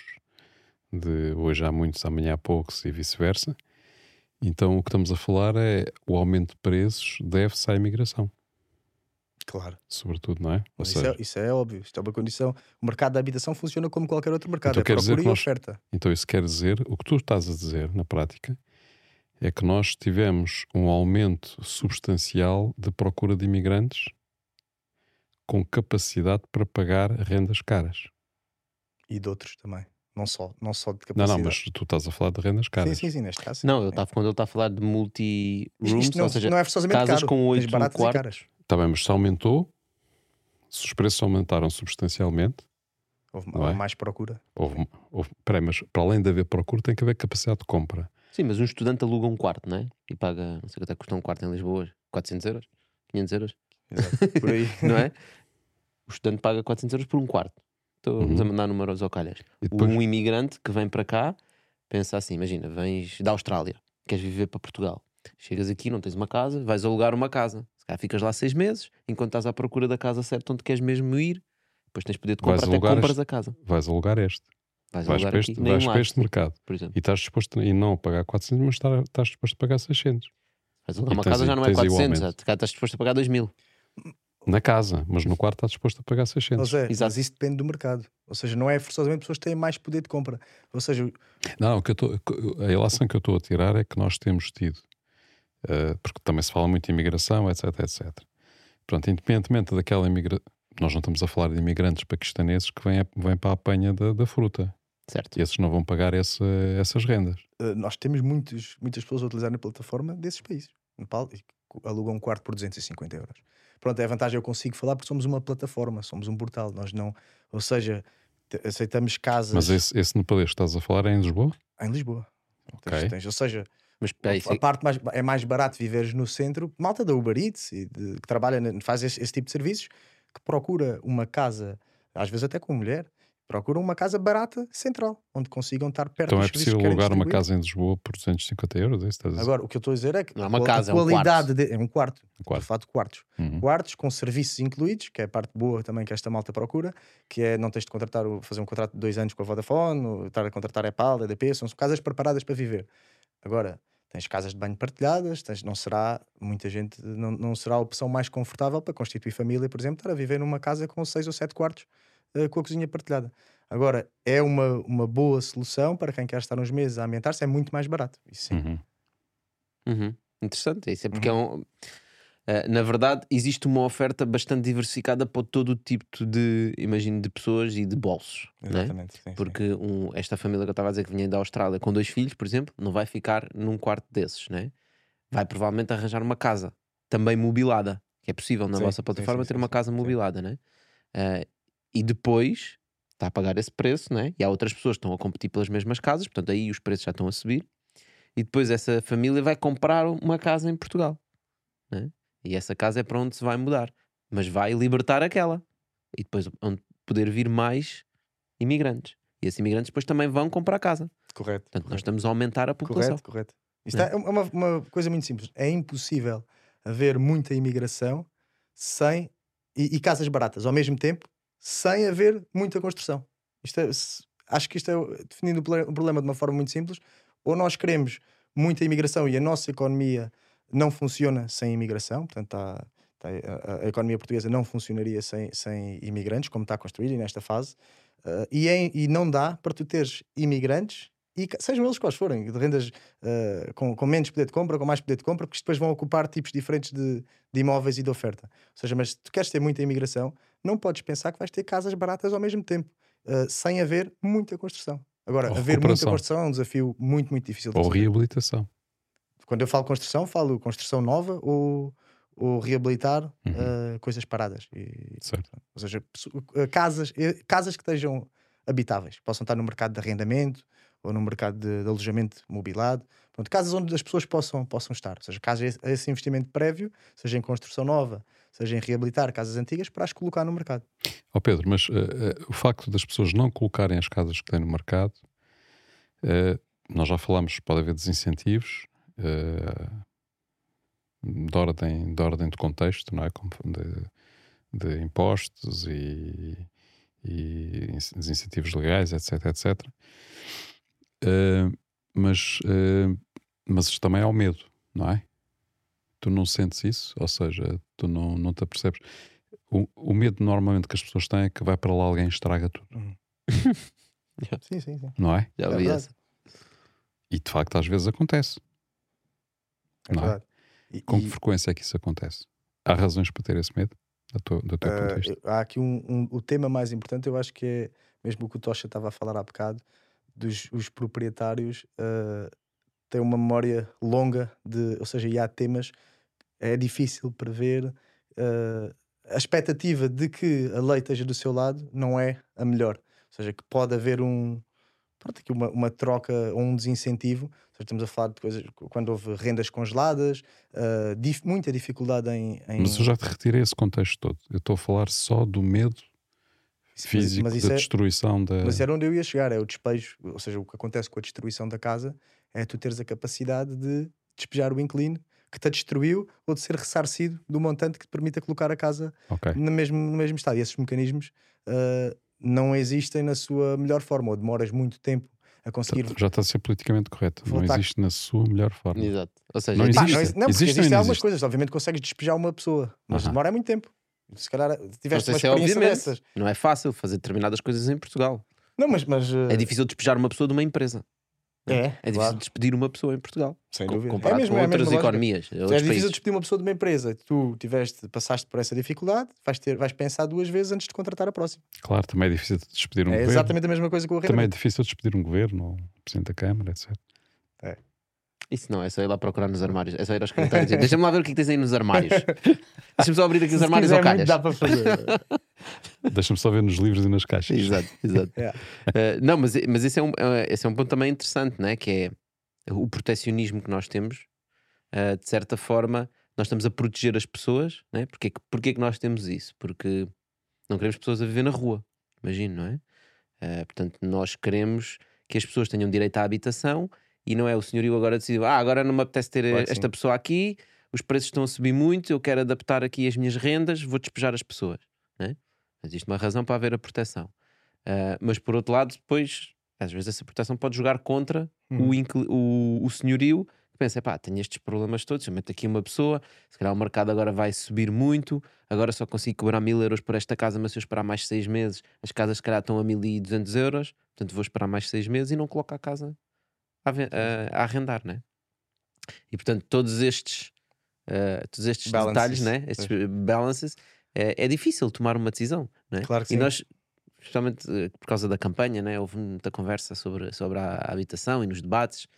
de hoje há muitos, amanhã há poucos e vice-versa. Então o que estamos a falar é o aumento de preços deve-se à imigração, Claro. sobretudo, não é? Ou Mas seja, isso é óbvio, isto é uma condição. O mercado da habitação funciona como qualquer outro mercado, Então é quer dizer procura que e nós- oferta. então isso quer dizer, o que tu estás a dizer na prática é que nós tivemos um aumento substancial de procura de imigrantes com capacidade para pagar rendas caras. E de outros também. Não só de Não, capacidade. mas tu estás a falar de rendas caras. Sim, neste caso. sim. Não, quando ele está a falar de multi-rooms, Isto não, ou seja, não é forçosamente casas caro. com Tens 8 baratas e quartos. caras. Está bem, mas se aumentou, se os preços aumentaram substancialmente, Houve Não é? mais procura. peraí, mas para além de haver procura tem que haver capacidade de compra. Sim, mas um estudante aluga um quarto, não é? E paga, não sei quanto é que custa um quarto em Lisboa, 400 euros, 500 euros, Exato. Por aí. não é? O estudante paga 400 euros por um quarto. Estamos a Uhum. mandar números ao calhas. E depois, Um imigrante que vem para cá pensa assim: imagina, vens da Austrália, queres viver para Portugal. Chegas aqui, não tens uma casa, vais alugar uma casa. Se calhar ficas lá 6 meses, enquanto estás à procura da casa certa onde queres mesmo ir. Depois tens poder de Vais compra, até alugar compras este- a casa. vais alugar este. Vais Vais alugar para aqui, este, nem vais um para lado, este mercado. por exemplo. E estás disposto e não a pagar 400, mas estás disposto a pagar 600. Vais alugar E uma tens casa aí- já não é tens aí o 400, aumento. já estás disposto a pagar 2000. Na casa, mas no quarto estás disposto a pagar 600. Mas, Exato. mas isso depende do mercado. Ou seja, não é forçosamente pessoas que têm mais poder de compra. Ou seja, Não, a relação que eu estou a tirar é que nós temos tido, porque também se fala muito de imigração, etc, etc. Pronto, independentemente daquela imigração, nós não estamos a falar de imigrantes paquistaneses que vêm para a apanha da fruta. Certo. Esses não vão pagar essas rendas. Nós temos muitas pessoas a utilizar a plataforma desses países. Nepal, e alugam um quarto por 250 euros. Pronto, é a vantagem, eu consigo falar porque somos uma plataforma, somos um portal. Nós não, ou seja, aceitamos casas Mas esse nepalês que estás a falar é em Lisboa? em Lisboa. Ok. Ou seja, Mas espera aí, a parte é mais barato viveres no centro. Malta da Uber Eats e que trabalha, faz esse tipo de serviços, que procura uma casa, às vezes até com mulher, procura uma casa barata, central, onde consigam estar perto Então dos é serviços possível que querem alugar uma distribuir. casa em Lisboa por 250 euros? É isso que estás a dizer? Agora, o que eu estou a dizer é que Não é uma casa, a é um qualidade quarto. é um quarto. Um quarto. Estou a falar de quartos. Uhum. Quartos com serviços incluídos, que é a parte boa também que esta malta procura, que é não tens de contratar, fazer um contrato de 2 anos com a Vodafone, ou estar a contratar a EPAL, EDP, são casas preparadas para viver. Agora, tens casas de banho partilhadas, não será, muita gente, não será a opção mais confortável para constituir família, por exemplo, estar a viver numa casa com 6 ou 7 quartos, com a cozinha partilhada. Agora, é uma boa solução para quem quer estar uns meses a ambientar-se, é muito mais barato. Isso sim. Uhum. Interessante. Isso é porque na verdade, existe uma oferta bastante diversificada para todo o tipo de, imagino, de pessoas e de bolsos. Não é? Exatamente. Sim, sim. Porque esta família que eu estava a dizer que vinha da Austrália com 2 filhos, por exemplo, não vai ficar num quarto desses, não é? Vai provavelmente arranjar uma casa também mobilada, que é possível na Sim, vossa sim, plataforma sim, ter sim, uma sim, casa sim. mobilada, não é? E depois está a pagar esse preço, não é? E há outras pessoas que estão a competir pelas mesmas casas, portanto aí os preços já estão a subir. E depois essa família vai comprar uma casa em Portugal, não é? E essa casa é para onde se vai mudar, mas vai libertar aquela e depois onde poder vir mais imigrantes. E esses imigrantes depois também vão comprar casa. Correto. Portanto, nós estamos a aumentar a população. Correto. Isto é uma coisa muito simples. É impossível haver muita imigração sem e casas baratas ao mesmo tempo, sem haver muita construção. Acho que isto é definindo o problema de uma forma muito simples. Ou nós queremos muita imigração e a nossa economia não funciona sem imigração, portanto a economia portuguesa não funcionaria sem imigrantes, como está construída e nesta fase, e não dá para tu teres imigrantes, e sejam eles quais forem, de rendas com menos poder de compra, com mais poder de compra, porque depois vão ocupar tipos diferentes de imóveis e de oferta. Ou seja, mas se tu queres ter muita imigração, não podes pensar que vais ter casas baratas ao mesmo tempo, sem haver muita construção. Agora, Ou haver muita recuperação. construção é um desafio muito, muito difícil de Ou resolver. reabilitação. Quando eu falo construção nova ou reabilitar coisas paradas. Certo. Ou seja, casas que estejam habitáveis, possam estar no mercado de arrendamento ou no mercado de alojamento mobilado. Pronto, casas onde as pessoas possam estar. Ou seja, esse investimento prévio, seja em construção nova, seja em reabilitar casas antigas, para as colocar no mercado. Ó Pedro, mas o facto das pessoas não colocarem as casas que têm no mercado, nós já falámos, pode haver desincentivos de ordem de contexto, não é? De impostos e desincentivos legais, etc. Mas também há o medo, não é? Tu não sentes isso? Ou seja, tu não te apercebes. O medo normalmente que as pessoas têm é que vai para lá alguém e estraga tudo. Sim. Não é? Já É vi verdade. essa. E de facto às vezes acontece. É Não é? verdade. Com que frequência é que isso acontece? Há razões para ter esse medo? Do teu ponto de vista? Há aqui o tema mais importante, eu acho que é mesmo o que o Tocha estava a falar há bocado, os proprietários têm uma memória longa ou seja, e há temas, é difícil prever, a expectativa de que a lei esteja do seu lado não é a melhor. Ou seja, que pode haver aqui uma troca ou um desincentivo. Ou seja, estamos a falar de coisas quando houve rendas congeladas, muita dificuldade em. Mas eu já te retirei esse contexto todo. Eu estou a falar só do medo físico, mas isso da destruição da. Mas era onde eu ia chegar, é o despejo. Ou seja, o que acontece com a destruição da casa é tu teres a capacidade de despejar o inquilino que te destruiu ou de ser ressarcido do montante que te permita colocar a casa Ok. no mesmo estado. E esses mecanismos não existem na sua melhor forma, ou demoras muito tempo a conseguir. Já está a ser politicamente correto. Voltar. Não existe na sua melhor forma. Exato. Ou seja, Não é existe. difícil. Não, porque Existe ou existem não algumas existe? coisas. Obviamente consegues despejar uma pessoa, mas Aham. demora muito tempo. Se calhar Não tiveste sei uma se é experiência obviamente. dessas. Não é fácil fazer determinadas coisas em Portugal. Não, mas É difícil despejar uma pessoa de uma empresa. É difícil claro. despedir uma pessoa em Portugal. Sem dúvida. Comparado com a outras mesma lógica. economias, É outros difícil países. despedir uma pessoa de uma empresa. Tu passaste por essa dificuldade, vais pensar 2 vezes antes de contratar a próxima. Claro, também é difícil de despedir um É governo. exatamente a mesma coisa com o Também é arrendamento. difícil de despedir um governo, ou o Presidente da Câmara, etc. Isso não, é só ir lá procurar nos armários. É só ir aos escritórios e dizer, deixa-me lá ver o que é que tens aí nos armários. Deixa-me só abrir aqui os armários ao calhas. Dá para fazer. Deixa-me só ver nos livros e nas caixas. Exato, exato. Yeah. Não, mas esse é um ponto também interessante, não é? Que é o protecionismo que nós temos. De certa forma, nós estamos a proteger as pessoas, não é? Porquê que nós temos isso? Porque não queremos pessoas a viver na rua, imagino, não é? Portanto, nós queremos que as pessoas tenham direito à habitação e não é o senhorio agora decidiu, agora não me apetece ter Claro que esta sim. pessoa aqui, os preços estão a subir muito, eu quero adaptar aqui as minhas rendas, vou despejar as pessoas, não é? Existe uma razão para haver a proteção. Mas por outro lado, depois, às vezes essa proteção pode jogar contra o senhorio que pensa, tenho estes problemas todos, eu meto aqui uma pessoa, se calhar o mercado agora vai subir muito, agora só consigo cobrar 1000 euros por esta casa, mas se eu esperar mais 6 meses, as casas se calhar estão a 1200 euros, portanto vou esperar mais 6 meses e não coloco a casa a arrendar, né? E portanto todos estes Balances. detalhes, né? Estes balances, é difícil tomar uma decisão, né? Claro que E sim. nós, especialmente por causa da campanha, né? Houve muita conversa sobre a habitação e nos debates.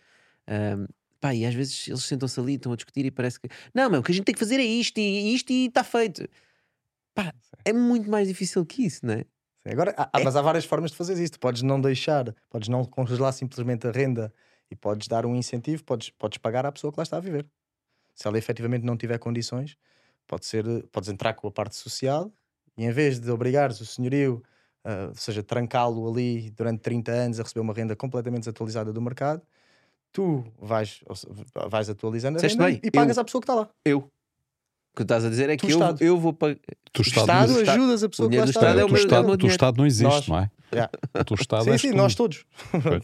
E às vezes eles sentam-se ali, estão a discutir e parece que não, o que a gente tem que fazer é isto e está feito. É muito mais difícil que isso, não é? Sim, agora, mas há várias formas de fazer isso. Tu podes não deixar, podes não congelar simplesmente a renda e podes dar um incentivo, podes pagar à pessoa que lá está a viver. Se ela efetivamente não tiver condições, podes entrar com a parte social e em vez de obrigares o senhorio, ou seja, trancá-lo ali durante 30 anos a receber uma renda completamente desatualizada do mercado, tu vais atualizando a Disseste renda bem, e pagas à pessoa que está lá. O que estás a dizer é Tu, que Estado. eu vou pagar. Tu, O Estado ajudas a pessoa o que lá dinheiro do está. Estado é o tu, meu- Estado, meu tu dinheiro. Estado não existe, Nós- não é? Yeah. O teu Estado Sim, és sim, tu. nós todos. Pois.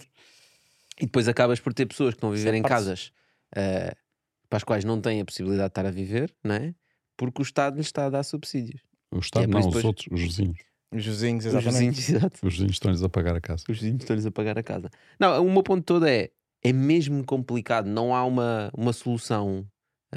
E depois acabas por ter pessoas que estão a viver Isso é em parte- casas para as quais não têm a possibilidade de estar a viver, não é? Porque o Estado lhes está a dar subsídios. O Estado É por não, isso os depois- outros, os vizinhos. Os vizinhos, Os exatamente. vizinhos, exato. Os vizinhos estão-lhes a pagar a casa. Os vizinhos estão-lhes a pagar a casa. Não, o meu ponto todo é mesmo complicado, não há uma solução.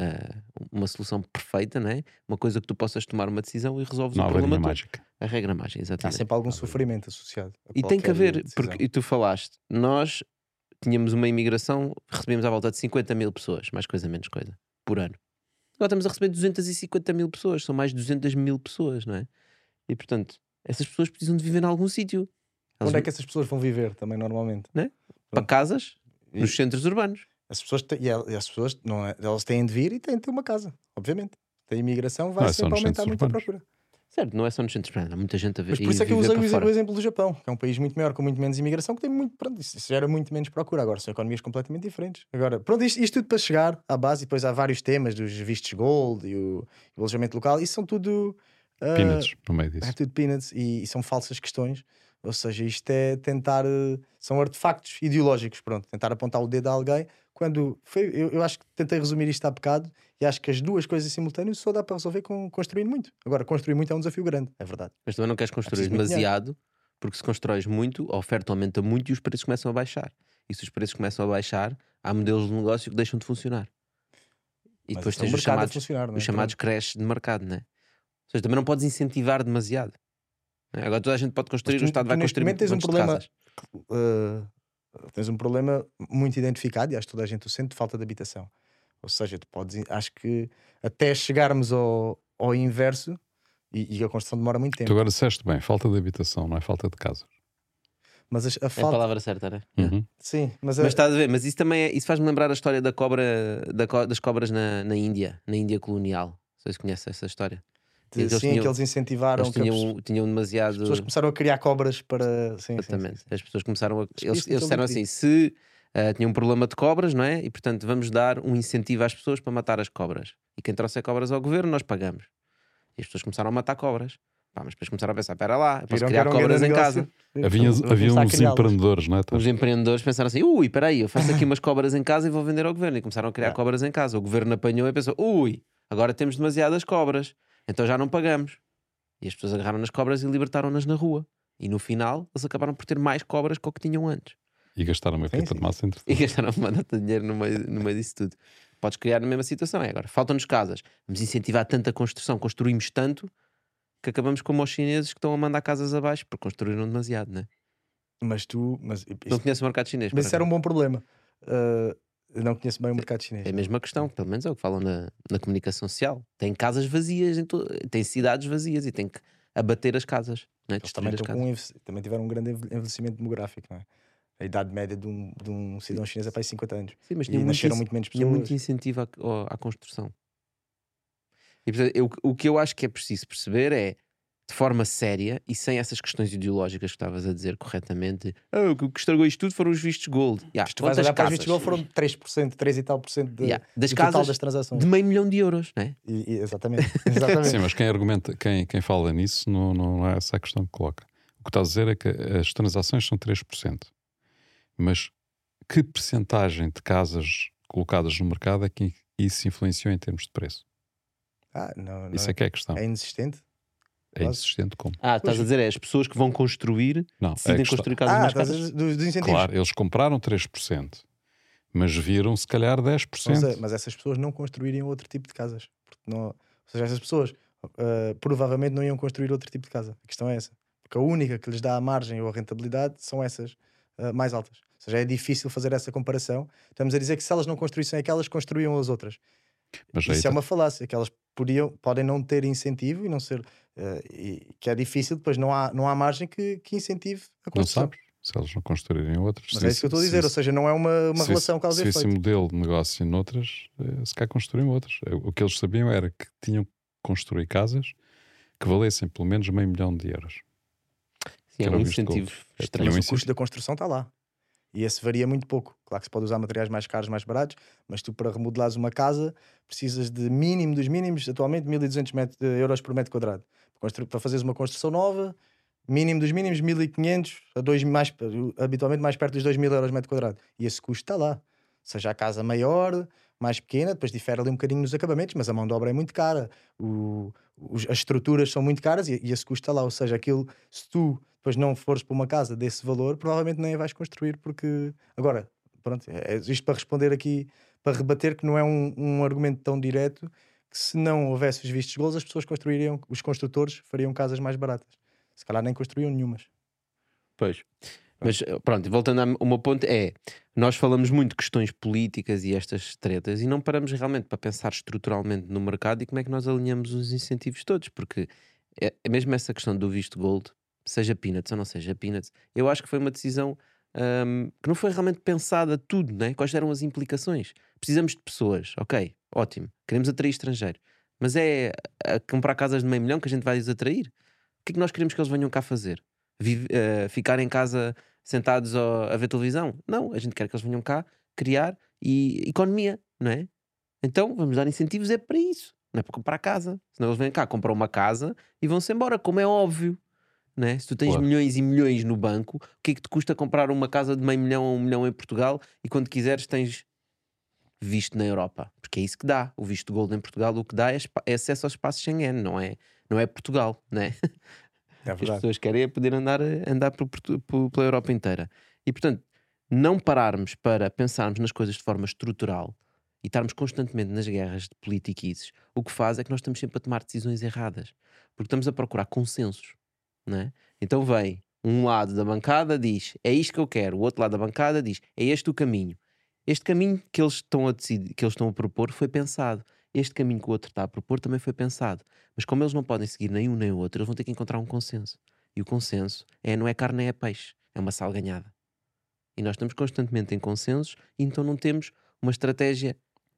Uma solução perfeita, não é? Uma coisa que tu possas tomar uma decisão e resolves Não o há problema varinha todo. mágica. A regra mágica, Há exatamente. sempre algum sofrimento associado. a E tem que qualquer haver, decisão. porque e tu falaste, nós tínhamos uma imigração, recebíamos à volta de 50 mil pessoas, mais coisa, menos coisa, por ano. Agora estamos a receber 250 mil pessoas, são mais de 200 mil pessoas, não é? E portanto, essas pessoas precisam de viver em algum sítio. Elas Onde é que essas pessoas vão viver também normalmente? para casas, E- nos centros urbanos. As pessoas, e as pessoas não é, elas têm de vir e têm de ter uma casa, obviamente. A imigração vai Não é só sempre nos aumentar centros muito a urbanos. procura. Certo, não é só nos centros urbanos, há muita gente a ver. Mas por isso é que eu viver usei para fora. o exemplo do Japão, que é um país muito maior, com muito menos imigração, que tem muito, pronto, isso gera muito menos procura. Agora são economias completamente diferentes. Agora, pronto, isto tudo para chegar à base, e depois há vários temas dos vistos gold e o alojamento local, isso são tudo Peanuts no meio disso. é tudo peanuts e são falsas questões. Ou seja, isto é tentar, são artefactos ideológicos, pronto, tentar apontar o dedo a alguém. Quando eu acho que tentei resumir isto há bocado e acho que as duas coisas simultâneas só dá para resolver construindo muito. Agora, construir muito é um desafio grande, é verdade. Mas também não queres construir preciso muito demasiado, porque se constróis muito, a oferta aumenta muito e os preços começam a baixar. E se os preços começam a baixar, há modelos de negócio que deixam de funcionar. E Mas depois isso é o tens os mercado a chamados, funcionar, não é? os chamados crash de mercado, não é? Ou seja, também não podes incentivar demasiado. Não é? Agora toda a gente pode construir, Mas tu- o Estado tu vai neste construir momento tens um montes de problema. casas. Tens um problema muito identificado e acho que toda a gente o sente, de falta de habitação. Ou seja, acho que até chegarmos ao inverso e a construção demora muito Tu tempo. agora disseste bem, falta de habitação, não é falta de casas. Mas a É a falta. palavra certa, não é? Uhum. Sim, mas Mas estás a ver, mas isso também isso faz-me lembrar a história da cobra, das cobras na Índia colonial. Não sei se conhece essa história. Eles sim, tinham- que eles incentivaram Eles que tinham as demasiado. pessoas começaram a criar cobras para. Sim, Exatamente. sim. As pessoas começaram a. Eles Despiste-me disseram sobre assim: se tinham um problema de cobras, não é? E portanto vamos dar um incentivo às pessoas para matar as cobras. E quem trouxer cobras ao governo, nós pagamos. E as pessoas começaram a matar cobras. Mas depois começaram a pensar: espera lá, eu posso Viram que criar era um cobras grande em casa. negócio. Havia Vou uns começar a criá-las. empreendedores, não é? Os empreendedores pensaram assim: espera aí, eu faço aqui umas cobras em casa e vou vender ao governo. E começaram a criar cobras em casa. O governo apanhou e pensou: agora temos demasiadas cobras, então já não pagamos. E as pessoas agarraram nas cobras e libertaram-nas na rua. E no final, eles acabaram por ter mais cobras que o que tinham antes. E gastaram uma pipa de massa entre E gastaram uma data de dinheiro no meio disso tudo. Podes criar na mesma situação. É agora, faltam-nos casas. Vamos incentivar tanta construção, construímos tanto que acabamos como os chineses que estão a mandar casas abaixo porque construíram demasiado, não é? Mas Não conheço o mercado chinês. Mas isso era um bom problema. Eu não conheço bem o mercado chinês. É a mesma questão, pelo menos é o que falam na comunicação social. Tem casas vazias, tem cidades vazias e tem que abater as casas, não é? Eles Destruir as casas. também tiveram um grande envelhecimento demográfico, não é? A idade média de um cidadão chinês é para aí 50 anos. Sim, mas E nasceram muito menos tinha muito pessoas. incentivo à construção. E, portanto, o que eu acho que é preciso perceber é, de forma séria e sem essas questões ideológicas que estavas a dizer corretamente, o que estragou isto tudo foram os vistos gold. Se tu vais olhar para os vistos gold, foram 3%, 3 e tal por cento das do casas total das transações. de $500 milhão, não é? Exatamente. Exatamente. Sim, mas quem argumenta, quem fala nisso não é essa a questão que coloca. O que está a dizer é que as transações são 3%. Mas que percentagem de casas colocadas no mercado é que isso influenciou em termos de preço? Não, Isso é que é a questão. É inexistente. É inexistente como? Estás a dizer, as pessoas que vão construir Não, decidem construir casas mais caras? Dos incentivos. Claro, eles compraram 3%, mas viram se calhar 10%. Mas essas pessoas não construiriam outro tipo de casas. Ou seja, essas pessoas provavelmente não iam construir outro tipo de casa. A questão é essa. Porque a única que lhes dá a margem ou a rentabilidade são essas mais altas. Ou seja, é difícil fazer essa comparação. Estamos a dizer que se elas não construíssem aquelas, construíam as outras. Mas isso é uma falácia, que elas podem não ter incentivo e não ser... e que é difícil, depois não há margem que incentive a construção. Não sabes se elas não construírem outras. Mas é isso que eu estou a dizer, ou seja, não é uma relação causa e efeito. Se esse modelo de negócio noutras, se cá construíam outras. O que eles sabiam era que tinham que construir casas que valessem pelo menos €500 milhão. Sim, é um incentivo estranho. Mas o custo da construção está lá. E esse varia muito pouco. Claro que se pode usar materiais mais caros, mais baratos, mas tu para remodelares uma casa precisas de mínimo dos mínimos, atualmente 1.200 euros por metro quadrado. Para fazeres uma construção nova, mínimo dos mínimos 1.500 a 2.000, habitualmente mais perto dos 2.000 euros metro quadrado. E esse custo está lá. Seja a casa maior, mais pequena, depois difere ali um bocadinho nos acabamentos, mas a mão de obra é muito cara, as estruturas são muito caras e esse custo está lá. Ou seja, aquilo, se tu depois não fores para uma casa desse valor, provavelmente nem a vais construir, porque... Agora, pronto, é isto para responder aqui, para rebater que não é um argumento tão direto, que se não houvesse os vistos gold, as pessoas construiriam, os construtores fariam casas mais baratas. Se calhar nem construíam nenhumas. Pois. Mas pronto, voltando ao meu ponto, nós falamos muito de questões políticas e estas tretas e não paramos realmente para pensar estruturalmente no mercado e como é que nós alinhamos os incentivos todos, porque é mesmo essa questão do visto gold, seja peanuts ou não seja peanuts, eu acho que foi uma decisão que não foi realmente pensada tudo, né? Quais eram as implicações? Precisamos de pessoas, ok, ótimo, queremos atrair estrangeiro, mas é a comprar casas de $500 milhão que a gente vai os atrair? O que é que nós queremos que eles venham cá fazer? Ficar em casa sentados a ver televisão? Não, a gente quer que eles venham cá criar economia, não é? Então vamos dar incentivos para isso, não é para comprar casa. Senão eles vêm cá, compram uma casa e vão-se embora, como é óbvio, não é? Se tu tens milhões e milhões no banco, o que é que te custa comprar uma casa de $500 milhão a $1 milhão em Portugal e quando quiseres tens visto na Europa? Porque é isso que dá. O visto gold em Portugal o que dá é acesso ao espaço Schengen, não é Portugal, não é? É As pessoas querem é poder andar pela Europa inteira. E portanto, não pararmos para pensarmos nas coisas de forma estrutural e estarmos constantemente nas guerras de politiquices, o que faz é que nós estamos sempre a tomar decisões erradas. Porque estamos a procurar consensos, não é? Então vem um lado da bancada, diz é isto que eu quero, o outro lado da bancada diz é este o caminho. Este caminho que eles estão a decidir, que eles estão a propor foi pensado. Este caminho que o outro está a propor também foi pensado. Mas como eles não podem seguir nem um nem o outro, eles vão ter que encontrar um consenso. E o consenso não é carne nem é peixe. É uma salganhada. E nós estamos constantemente em consensos e então não temos uma estratégia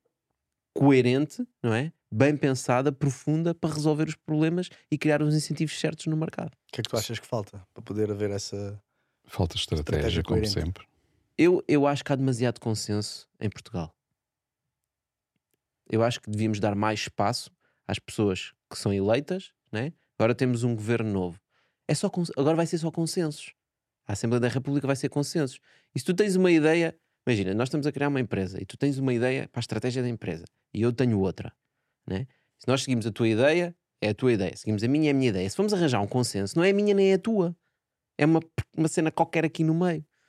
coerente, não é? Bem pensada, profunda, para resolver os problemas e criar os incentivos certos no mercado. O que é que tu achas que falta para poder haver essa... Falta estratégia como coerente. sempre. Eu acho que há demasiado consenso em Portugal. Eu acho que devíamos dar mais espaço às pessoas que são eleitas, né? Agora temos um governo novo. Agora vai ser só consensos. A Assembleia da República vai ser consensos. E se tu tens uma ideia, imagina, nós estamos a criar uma empresa e tu tens uma ideia para a estratégia da empresa e eu tenho outra, né? Se nós seguimos a tua ideia, é a tua ideia. Seguimos a minha, é a minha ideia. Se vamos arranjar um consenso, não é a minha nem é a tua. É uma cena qualquer aqui no meio.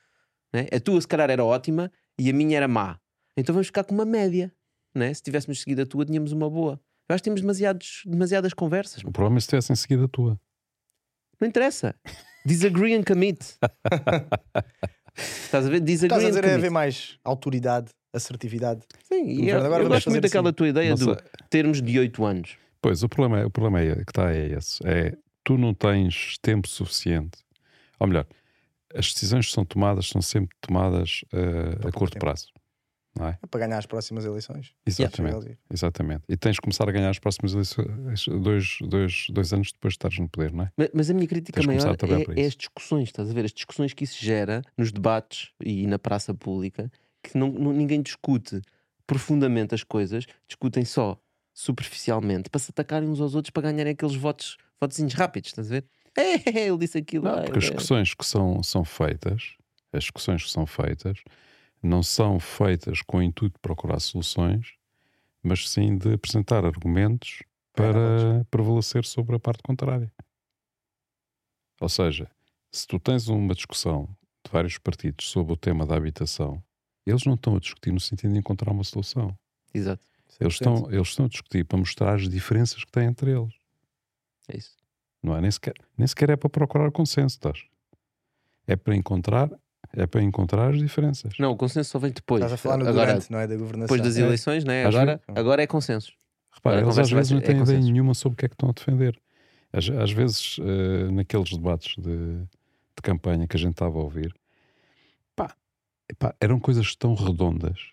né? A tua se calhar era ótima e a minha era má. Então vamos ficar com uma média, né? Se tivéssemos seguido a tua, tínhamos uma boa. Eu acho que temos demasiadas conversas. O problema é se tivessem seguido a tua. Não interessa. Disagree and commit. Estás a ver? Disagree Estás a and dizer é commit. haver mais autoridade, assertividade. Sim, e eu Agora vamos gosto fazer muito daquela assim. tua ideia Não do sei. termos de 8 anos. Pois, o problema que está é esse. É, tu não tens tempo suficiente. Ou melhor, as decisões que são tomadas são sempre tomadas a pouco curto tempo. prazo. Não é? Para ganhar as próximas eleições. Exatamente. Exatamente. E tens de começar a ganhar as próximas eleições 2 anos depois de estares no poder, não é? Mas a minha crítica Tens de começar maior a trabalhar para é isso. as discussões, estás a ver? As discussões que isso gera nos debates e na praça pública, que ninguém discute profundamente as coisas, discutem só superficialmente para se atacarem uns aos outros para ganharem aqueles votozinhos rápidos, estás a ver? Ele disse aquilo. Não, porque as discussões que são feitas, as discussões que são feitas, não são feitas com o intuito de procurar soluções, mas sim de apresentar argumentos para prevalecer sobre a parte contrária. Ou seja, se tu tens uma discussão de vários partidos sobre o tema da habitação, eles não estão a discutir no sentido de encontrar uma solução. Exato, Eles estão a discutir para mostrar as diferenças que têm entre eles. é isso. Não é? Nem sequer é para procurar consenso, estás? É para encontrar as diferenças. Não, o consenso só vem depois. Estás a falar no Agora, durante, não é? Da governação. depois das eleições, né? Às agora é consenso. Repara, Agora a eles às conversa vezes vai não ser- têm é ideia consenso. nenhuma sobre o que é que estão a defender. Às vezes, naqueles debates de campanha que a gente estava a ouvir, eram coisas tão redondas.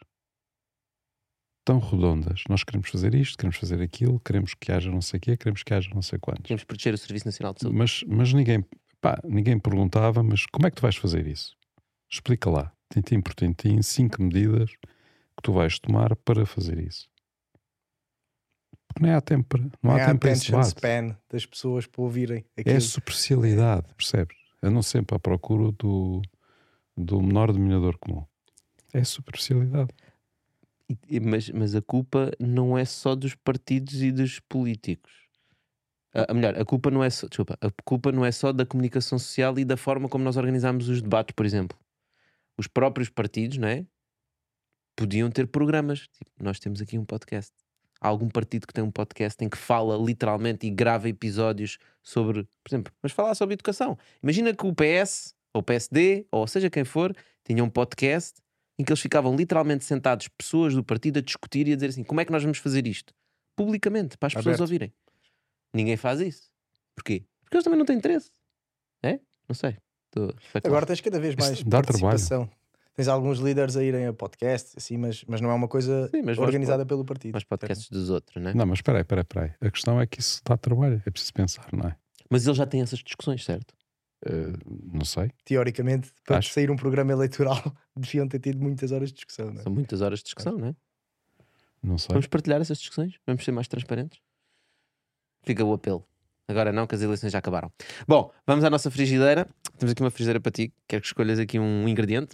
Nós queremos fazer isto, queremos fazer aquilo, queremos que haja não sei o quê, queremos que haja não sei quantos. Queremos proteger o Serviço Nacional de Saúde. Mas ninguém perguntava, mas como é que tu vais fazer isso? Explica lá, tintim por tintim, 5 medidas que tu vais tomar para fazer isso. Porque não há tempo para esse attention debate. span das pessoas para ouvirem É aquilo. a superficialidade, percebes? Andam sempre à procura do menor denominador comum. É a superficialidade. Mas a culpa não é só dos partidos e dos políticos. Melhor, a culpa não é só, desculpa, a culpa não é só da comunicação social e da forma como nós organizamos os debates, por exemplo. Os próprios partidos, não é? Podiam ter programas. Tipo, nós temos aqui um podcast. Há algum partido que tem um podcast em que fala literalmente e grava episódios sobre, por exemplo, mas falar sobre educação. Imagina que o PS, ou o PSD, ou seja quem for, tinha um podcast em que eles ficavam literalmente sentados, pessoas do partido, a discutir e a dizer assim, como é que nós vamos fazer isto? Publicamente, para as pessoas Aberto. ouvirem. Ninguém faz isso. Porquê? Porque eles também não têm interesse. É? Não sei. Estou a especular. Agora tens cada vez mais Isto dá participação. Tens alguns líderes a irem a podcasts, assim, mas não é uma coisa Sim, mas organizada pelo partido. Mas podcasts dos outros, não é? Não, mas espera aí. A questão é que isso dá trabalho. É preciso pensar, não é? Mas eles já têm essas discussões, certo? Não sei. Teoricamente, para Acho. sair um programa eleitoral, deviam ter tido muitas horas de discussão. Não é? São muitas horas de discussão, não é? Não sei. Vamos partilhar essas discussões? Vamos ser mais transparentes? Fica o apelo. Agora não, que as eleições já acabaram. Bom, vamos à nossa frigideira. Temos aqui uma frigideira para ti. Quero que escolhas aqui um ingrediente.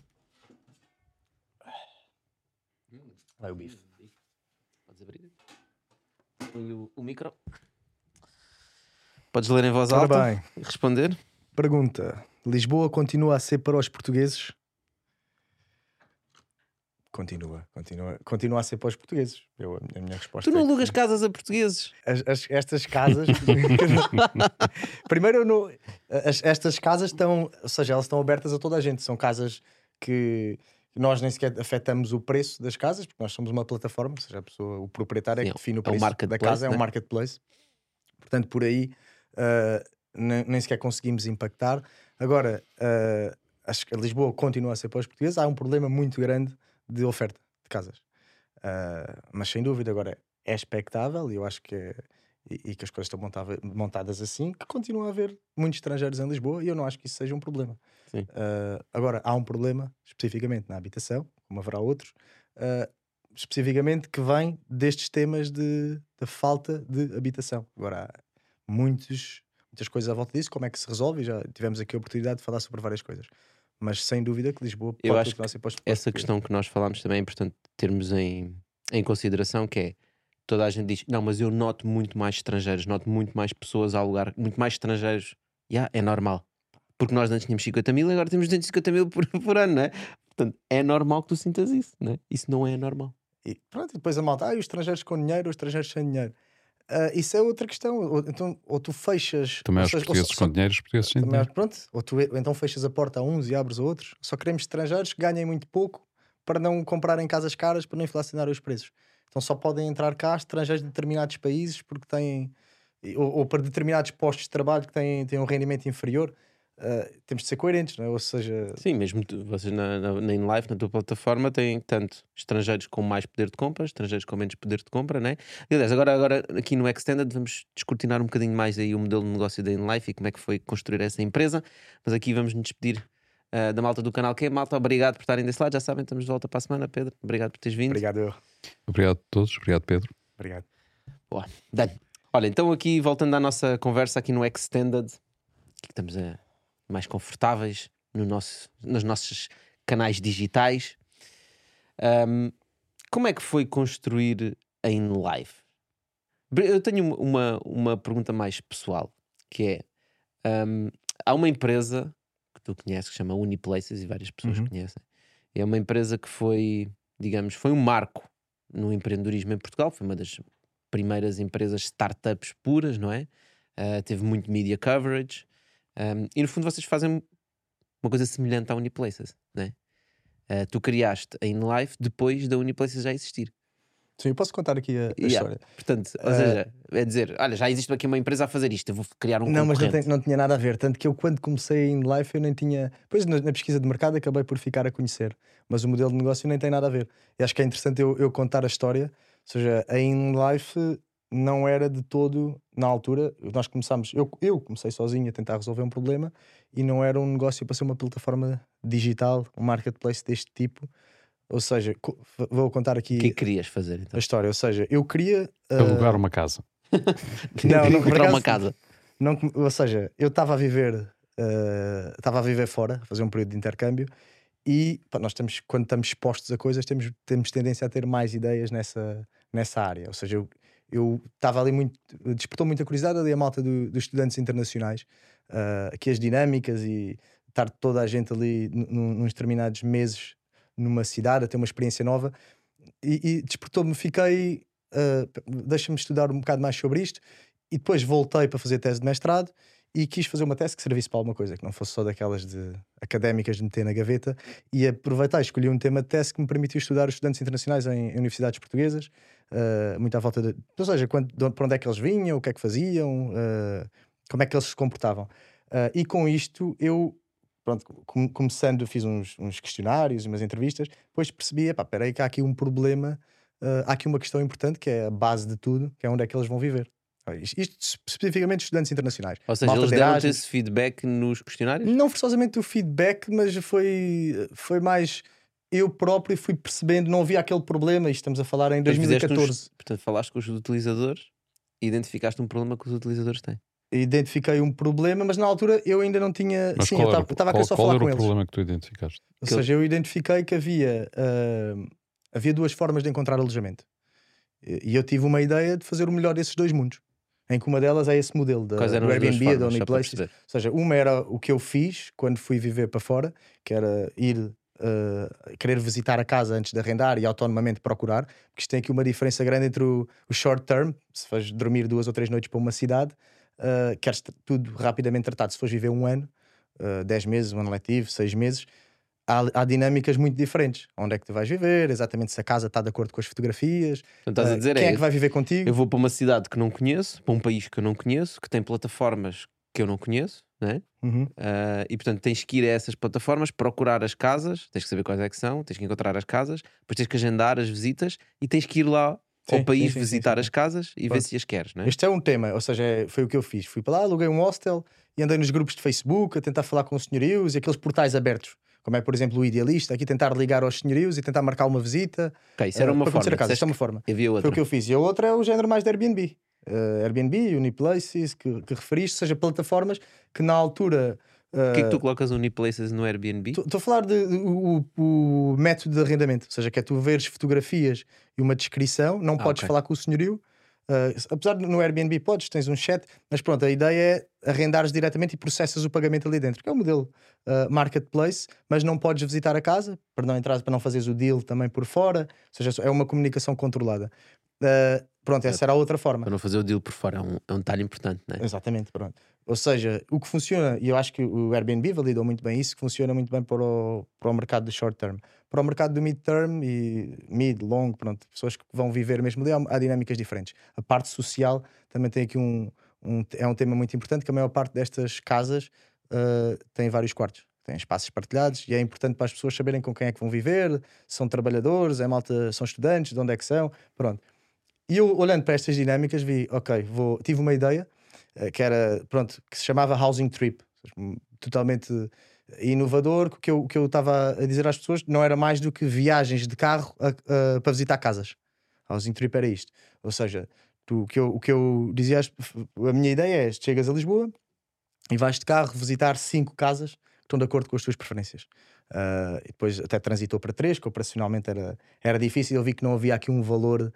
Vai o bife. Podes abrir. Põe o micro. Podes ler em voz Ora alta bem, e responder. pergunta: Lisboa continua a ser para os portugueses? Continua a ser para os portugueses. A minha resposta Tu não é que alugas sim. casas a portugueses. Estas casas. Primeiro, estas casas estão, ou seja, elas estão abertas a toda a gente. São casas que nós nem sequer afetamos o preço das casas, porque nós somos uma plataforma, ou seja, o proprietário é Sim, que define o é um preço da marketplace, casa, é né? um marketplace. Portanto, por aí nem sequer conseguimos impactar. Agora, acho que Lisboa continua a ser para os portugueses. Há um problema muito grande de oferta de casas. Mas sem dúvida, agora é expectável, e eu acho que e que as coisas estão montadas assim, que continua a haver muitos estrangeiros em Lisboa, e eu não acho que isso seja um problema. Sim. Agora, há um problema especificamente na habitação, como haverá outros, especificamente que vem destes temas da falta de habitação. Agora, há muitas coisas à volta disso. Como é que se resolve? E já tivemos aqui a oportunidade de falar sobre várias coisas. Mas sem dúvida que Lisboa Eu pode acho continuar a ser para os Essa portugueses. questão que nós falámos também é importante termos em consideração, que é, toda a gente diz, não, mas eu noto muito mais estrangeiros, noto muito mais pessoas a alugar, muito mais estrangeiros. É normal. Porque nós antes tínhamos 50 mil e agora temos 250 mil por ano, não é? Portanto, é normal que tu sintas isso, não é? Isso não é normal. E pronto, e depois a malta, os estrangeiros com dinheiro, os estrangeiros sem dinheiro. Isso é outra questão. Ou tu fechas. Também ou os seja, portugueses com dinheiro, os portugueses sem também dinheiro. pronto, ou então fechas a porta a uns e abres a outros. Só queremos estrangeiros que ganhem muito pouco para não comprarem casas caras, para não inflacionar os preços. Então só podem entrar cá estrangeiros de determinados países porque têm. Ou para determinados postos de trabalho que têm um rendimento inferior. Temos de ser coerentes, não é? Ou seja, Sim, mesmo vocês na InLife, na tua plataforma, têm tanto estrangeiros com mais poder de compra, estrangeiros com menos poder de compra, né? E, aliás, agora aqui no Extended vamos descortinar um bocadinho mais aí o modelo de negócio da InLife e como é que foi construir essa empresa. Mas aqui vamos nos despedir da malta do canal que é. Malta, obrigado por estarem desse lado. Já sabem, estamos de volta para a semana. Pedro, obrigado por teres vindo. obrigado eu. Obrigado a todos, obrigado Pedro. Obrigado. Boa. Dan, olha, então aqui voltando à nossa conversa aqui no Extended, que estamos mais confortáveis nos nossos canais digitais. Como é que foi construir a InLife? Eu tenho uma pergunta mais pessoal, que é, há uma empresa que tu conheces que se chama Uniplaces e várias pessoas conhecem. É uma empresa que foi, digamos, foi um marco no empreendedorismo em Portugal, foi uma das primeiras empresas startups puras, não é? Teve muito media coverage. E no fundo vocês fazem uma coisa semelhante à Uniplaces, né? Tu criaste a InLife depois da Uniplaces já existir. Sim, eu posso contar aqui a história. Portanto, ou seja, é dizer, olha, já existe aqui uma empresa a fazer isto, eu vou criar um Não, mas concorrente. não tinha nada a ver. Tanto que eu, quando comecei em Life, eu nem tinha. Depois, na pesquisa de mercado, acabei por ficar a conhecer. Mas o modelo de negócio nem tem nada a ver. E acho que é interessante eu contar a história. Ou seja, a InLife não era de todo, na altura, nós começámos. Eu comecei sozinho a tentar resolver um problema e não era um negócio para ser uma plataforma digital, um marketplace deste tipo. Ou seja, vou contar aqui O que é que querias fazer então? a história. Ou seja, eu queria. Alugar uma casa. Não, por comprar acaso, uma casa. não, ou seja, eu estava a viver fora, a fazer um período de intercâmbio e pá, quando estamos expostos a coisas, temos tendência a ter mais ideias nessa área. Ou seja, eu estava ali muito, despertou muita curiosidade ali a malta dos estudantes internacionais, aqui as dinâmicas e estar toda a gente ali nos determinados meses numa cidade a ter uma experiência nova e despertou-me, deixa-me estudar um bocado mais sobre isto e depois voltei para fazer tese de mestrado e quis fazer uma tese que servisse para alguma coisa, que não fosse só daquelas académicas de meter na gaveta e aproveitar, escolhi um tema de tese que me permitiu estudar os estudantes internacionais em universidades portuguesas, muito à volta ou seja, para onde é que eles vinham, o que é que faziam, como é que eles se comportavam. E com isto eu, pronto, começando, fiz uns questionários, umas entrevistas, depois percebi, espera aí que há aqui um problema, há aqui uma questão importante que é a base de tudo, que é onde é que eles vão viver. Isto especificamente estudantes internacionais. Ou seja, eles deram-te esse feedback nos questionários? Não forçosamente o feedback, mas foi mais eu próprio fui percebendo, não havia aquele problema, e estamos a falar em 2014. Portanto, falaste com os utilizadores e identificaste um problema que os utilizadores têm. Identifiquei um problema, mas na altura eu ainda não tinha. Mas sim, eu estava a querer só falar com eles. Qual era o problema que tu identificaste? Ou seja, eu identifiquei que havia duas formas de encontrar alojamento. E eu tive uma ideia de fazer o melhor desses dois mundos. Em que uma delas é esse modelo do Airbnb e da Uniplaces. Ou seja, uma era o que eu fiz quando fui viver para fora, que era ir querer visitar a casa antes de arrendar e autonomamente procurar, porque isto tem aqui uma diferença grande entre o short term, se fores dormir 2 ou 3 noites para uma cidade, queres tudo rapidamente tratado. Se fores viver um ano, 10 meses, um ano letivo, 6 meses, há dinâmicas muito diferentes. Onde é que tu vais viver, exatamente se a casa está de acordo com as fotografias, estás a dizer quem é que vai viver contigo. Eu vou para uma cidade que não conheço, para um país que eu não conheço, que tem plataformas que eu não conheço, né? E portanto tens que ir a essas plataformas, procurar as casas, tens que saber quais é que são, tens que encontrar as casas, depois tens que agendar as visitas e tens que ir lá ao país visitar as casas e ver se as queres, não é? Este é um tema, ou seja, foi o que eu fiz. Fui para lá, aluguei um hostel e andei nos grupos de Facebook a tentar falar com os senhorios e aqueles portais abertos, como é, por exemplo, o Idealista, aqui tentar ligar aos senhorios e tentar marcar uma visita. Isso era uma forma. Esta é uma forma. Havia outra. Foi o que eu fiz. E a outra é o género mais de Airbnb. Airbnb, Uniplaces, que referiste, seja plataformas que na altura... Porquê que tu colocas Uniplaces no Airbnb? Estou a falar o método de arrendamento, ou seja, que é tu veres fotografias e uma descrição, não podes falar com o senhorio, Apesar de no Airbnb tens um chat, mas pronto, a ideia é arrendares diretamente e processas o pagamento ali dentro, que é o modelo marketplace, mas não podes visitar a casa para não entrar, para não fazeres o deal também por fora, ou seja, é uma comunicação controlada. Pronto, essa era a outra forma. Para não fazer o deal por fora, é um detalhe importante, não é? Exatamente, pronto. Ou seja, o que funciona, e eu acho que o Airbnb validou muito bem isso, que funciona muito bem para o mercado de short term. Para o mercado do mid term e mid, long, pronto, pessoas que vão viver mesmo ali, há dinâmicas diferentes. A parte social também tem aqui é um tema muito importante, que a maior parte destas casas tem vários quartos. Tem espaços partilhados e é importante para as pessoas saberem com quem é que vão viver, se são trabalhadores, são estudantes, de onde é que são, pronto. E eu, olhando para estas dinâmicas, vi, ok, tive uma ideia que era, pronto, que se chamava Housing Trip, totalmente inovador, que o que eu estava a dizer às pessoas não era mais do que viagens de carro para visitar casas. Housing Trip era isto. Ou seja, o que eu dizia, a minha ideia é, chegas a Lisboa e vais de carro visitar 5 casas que estão de acordo com as tuas preferências. E depois até transitou para 3, que operacionalmente era difícil. Eu vi que não havia aqui um valor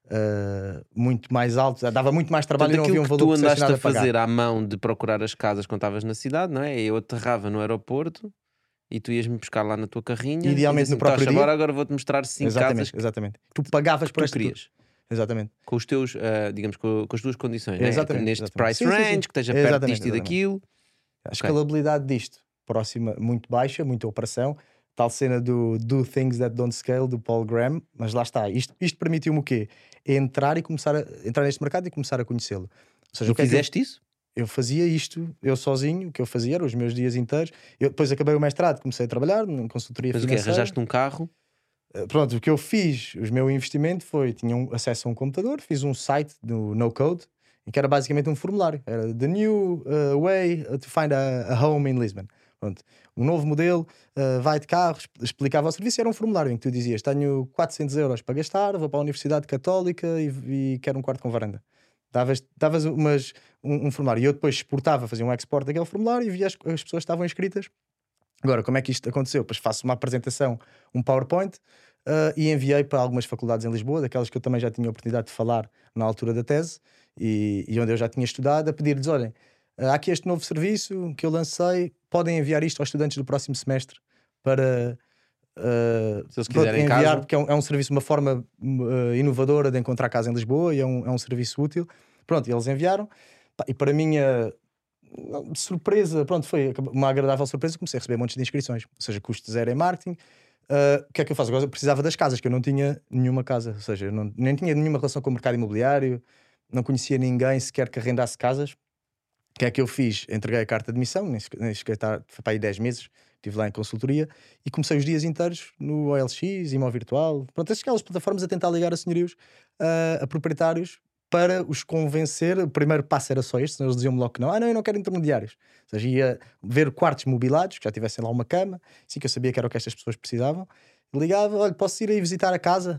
muito mais alto, dava muito mais trabalho. Portanto, e não havia um aquilo valor que tu andaste a pagar. fazer à mão de procurar as casas quando estavas na cidade, não é? Eu aterrava no aeroporto e tu ias-me buscar lá na tua carrinha. Idealmente e no próprio dia. Agora vou-te mostrar 5 casas que Exatamente. Tu pagavas por tu esta querias. Exatamente. Com os teus, digamos, com as tuas condições, Exatamente, né? Neste exatamente. price range, Sim. que esteja perto disto e daquilo. A escalabilidade disto, próxima, muito baixa, muita operação. Tal cena do Things That Don't Scale, do Paul Graham, mas lá está. Isto permitiu-me o quê? Entrar neste mercado e começar a conhecê-lo. Ou seja, E fizeste isso? Eu fazia isto, eu sozinho, o que eu fazia era os meus dias inteiros. Eu depois acabei o mestrado, comecei a trabalhar em consultoria Mas o quê? financeira. Arranjaste um carro? Pronto, o que eu fiz, o meu investimento foi, tinha acesso a um computador, fiz um site do No Code, em que era basicamente um formulário. Era The New Way to Find a Home in Lisbon. Pronto, um novo modelo, vai de carro, explicava o serviço, era um formulário em que tu dizias, tenho 400 euros para gastar, vou para a Universidade Católica e quero um quarto com varanda. Davas um formulário, e eu depois exportava, fazia um export daquele formulário e via as pessoas que estavam inscritas. Agora, como é que isto aconteceu? Depois faço uma apresentação, um PowerPoint, e enviei para algumas faculdades em Lisboa, daquelas que eu também já tinha a oportunidade de falar na altura da tese, e onde eu já tinha estudado, a pedir-lhes, olhem, há aqui este novo serviço que eu lancei, podem enviar isto aos estudantes do próximo semestre para Se eles quiserem enviar, casa. porque é um serviço, uma forma inovadora de encontrar casa em Lisboa, e é um serviço útil. Pronto, e eles enviaram, e para a minha surpresa, pronto, foi uma agradável surpresa, comecei a receber montes de inscrições, ou seja, custo zero em marketing. O que é que eu faço? Agora eu precisava das casas, que eu não tinha nenhuma casa, ou seja, eu nem tinha nenhuma relação com o mercado imobiliário, não conhecia ninguém sequer que arrendasse casas. O que é que eu fiz? Entreguei a carta de admissão, nem sequer foi para aí 10 meses, estive lá em consultoria e comecei os dias inteiros no OLX, Imó Virtual, pronto, aquelas plataformas a tentar ligar a senhorios, a proprietários, para os convencer. O primeiro passo era só este, senão eles diziam-me logo que não, eu não quero intermediários. Ou seja, ia ver quartos mobilados, que já tivessem lá uma cama, assim que eu sabia que era o que estas pessoas precisavam. Ligava, olha, posso ir aí visitar a casa?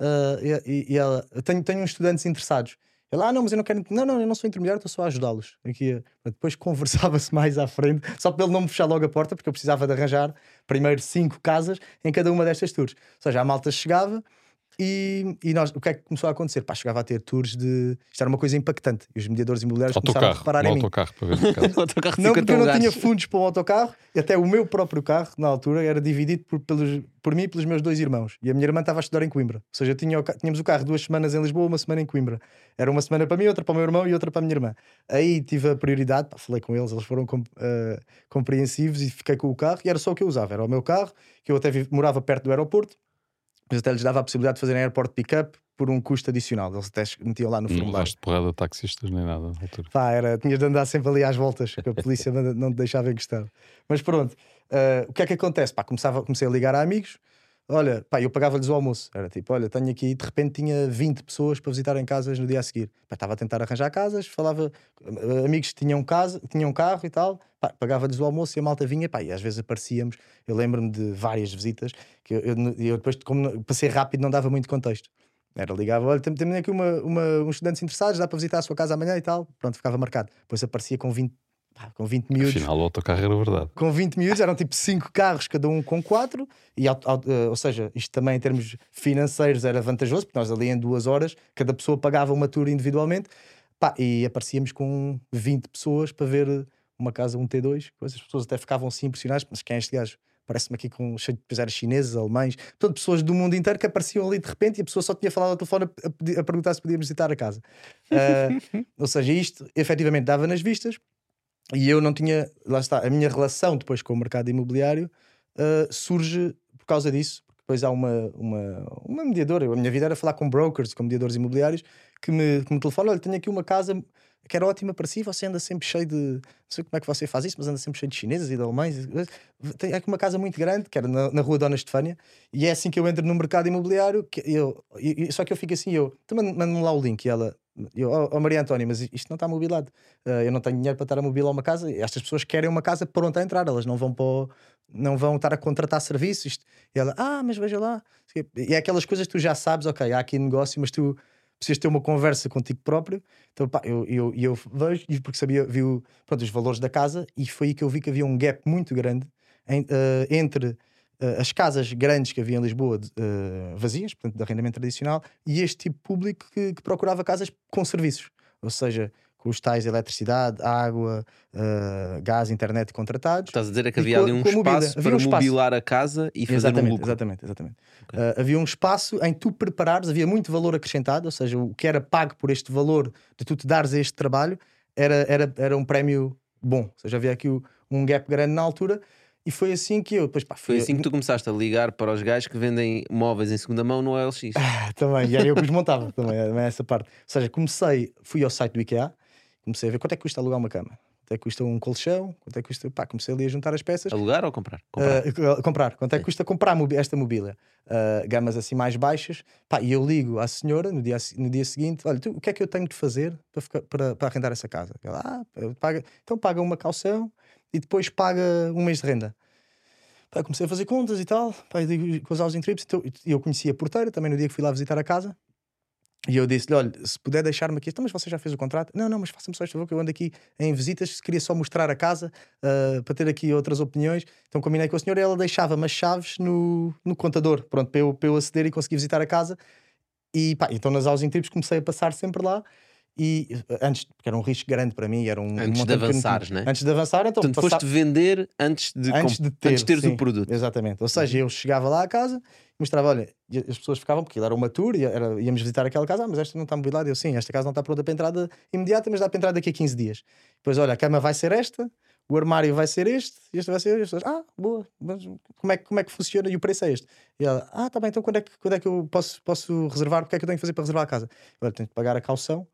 E ela, tenho uns estudantes interessados. Ele, não, mas eu não quero. Não, eu não sou intermediário, estou só a ajudá-los. Depois conversava-se mais à frente, só para ele não me fechar logo a porta, porque eu precisava de arranjar primeiro 5 casas em cada uma destas tours. Ou seja, a malta chegava. E nós, o que é que começou a acontecer? Chegava a ter tours de. Isto era uma coisa impactante. E os mediadores imobiliários começaram a reparar em mim. Autocarro para ver a casa. Não, porque eu não tinha fundos para um autocarro, e até o meu próprio carro, na altura, era dividido por mim e pelos meus 2 irmãos. E a minha irmã estava a estudar em Coimbra. Ou seja, tínhamos o carro 2 semanas em Lisboa, uma semana em Coimbra. Era uma semana para mim, outra para o meu irmão e outra para a minha irmã. Aí tive a prioridade, falei com eles foram compreensivos e fiquei com o carro. E era só o que eu usava, era o meu carro, que eu até morava perto do aeroporto. Mas até lhes dava a possibilidade de fazerem airport pick-up por um custo adicional. Eles até metiam lá no formulário. Não daste porrada a taxistas nem nada na altura. Tinhas de andar sempre ali às voltas, que a polícia não te deixava encostar. Mas pronto, o que é que acontece? Comecei a ligar a amigos. Olha, eu pagava-lhes o almoço. Era tipo, olha, tenho aqui, de repente tinha 20 pessoas para visitarem casas no dia a seguir. Estava a tentar arranjar casas, falava, amigos que tinham carro e tal, pagava-lhes o almoço e a malta vinha, e às vezes aparecíamos. Eu lembro-me de várias visitas, que eu depois, como passei rápido, não dava muito contexto. Ligava, olha, temos aqui uns estudantes interessados, dá para visitar a sua casa amanhã e tal. Pronto, ficava marcado. Depois aparecia com 20 pá, com 20 miúdos. Afinal, o autocarro era verdade. Com 20 miúdos, eram tipo 5 carros, cada um com 4, ou seja, isto também em termos financeiros era vantajoso, porque nós ali em 2 horas, cada pessoa pagava uma tour individualmente, pá, e aparecíamos com 20 pessoas para ver uma casa, um T2, as pessoas até ficavam assim impressionadas, mas quem é este gajo? Parece-me aqui com cheio de depois chineses, alemães, todas pessoas do mundo inteiro que apareciam ali de repente e a pessoa só tinha falado ao telefone a perguntar se podíamos visitar a casa. Ou seja, isto efetivamente dava nas vistas. E eu não tinha, lá está, a minha relação depois com o mercado imobiliário surge por causa disso. Depois há uma mediadora. A minha vida era falar com brokers, com mediadores imobiliários que me telefonam: olha, tenho aqui uma casa que era ótima para si, você anda sempre cheio de, não sei como é que você faz isso, mas anda sempre cheio de chineses e de alemães. Tem aqui uma casa muito grande, que era na rua Dona Estefânia, e é assim que eu entro no mercado imobiliário, só que eu fico assim, então manda-me lá o link, e ela... Maria Antónia, mas isto não está mobilado, eu não tenho dinheiro para estar a mobilar uma casa. Estas pessoas querem uma casa pronta a entrar, elas não vão estar a contratar serviços. E ela, mas veja lá, e é aquelas coisas que tu já sabes, ok, há aqui negócio, mas tu precisas ter uma conversa contigo próprio. Então pá, eu vejo, porque vi os valores da casa, e foi aí que eu vi que havia um gap muito grande entre as casas grandes que havia em Lisboa, vazias, portanto de arrendamento tradicional, e este tipo de público que procurava casas com serviços, ou seja, com os tais eletricidade, água, gás, internet contratados. Estás a dizer que havia ali um espaço para mobilar a casa e fazer um lucro. Exatamente. Okay. Havia um espaço em tu preparares, havia muito valor acrescentado, ou seja, o que era pago por este valor de tu te dares a este trabalho era um prémio bom, ou seja, havia aqui um gap grande na altura. E foi assim que eu depois, foi assim que tu começaste a ligar para os gajos que vendem móveis em segunda mão no OLX. Também, e aí eu que os montava também essa parte. Ou seja, fui ao site do IKEA, comecei a ver quanto é que custa alugar uma cama, quanto é que custa um colchão, quanto é que custa, comecei ali a juntar as peças. Alugar ou comprar? Comprar. Quanto é que custa comprar esta mobília? Gamas assim mais baixas. E eu ligo à senhora no dia seguinte: olha, o que é que eu tenho de fazer para arrendar essa casa? Ela, então paga uma caução e depois paga um mês de renda. Comecei a fazer contas e tal, com os housing trips. Então, eu conhecia a porteira também no dia que fui lá visitar a casa. E eu disse-lhe: olha, se puder deixar-me aqui, então, mas você já fez o contrato? Não, mas faça-me só este favor, que eu ando aqui em visitas, queria só mostrar a casa para ter aqui outras opiniões. Então combinei com a senhora e ela deixava-me as chaves no contador, pronto, para eu aceder e conseguir visitar a casa. E então nas housing trips comecei a passar sempre lá. E antes, porque era um risco grande para mim, era antes de avançares, né? Antes de avançar, então foste vender antes de teres sim, o produto. Exatamente. Ou seja, eu chegava lá à casa, mostrava, olha, e as pessoas ficavam, porque era uma tour, íamos visitar aquela casa, mas esta não está mobilada. Eu, sim, esta casa não está pronta para entrada imediata, mas dá para entrar daqui a 15 dias. Depois, olha, a cama vai ser esta, o armário vai ser este vai ser este. Boa, mas como é que funciona e o preço é este? E ela, tá bem, então quando é que eu posso reservar? O que é que eu tenho que fazer para reservar a casa? Olha, tenho que pagar a caução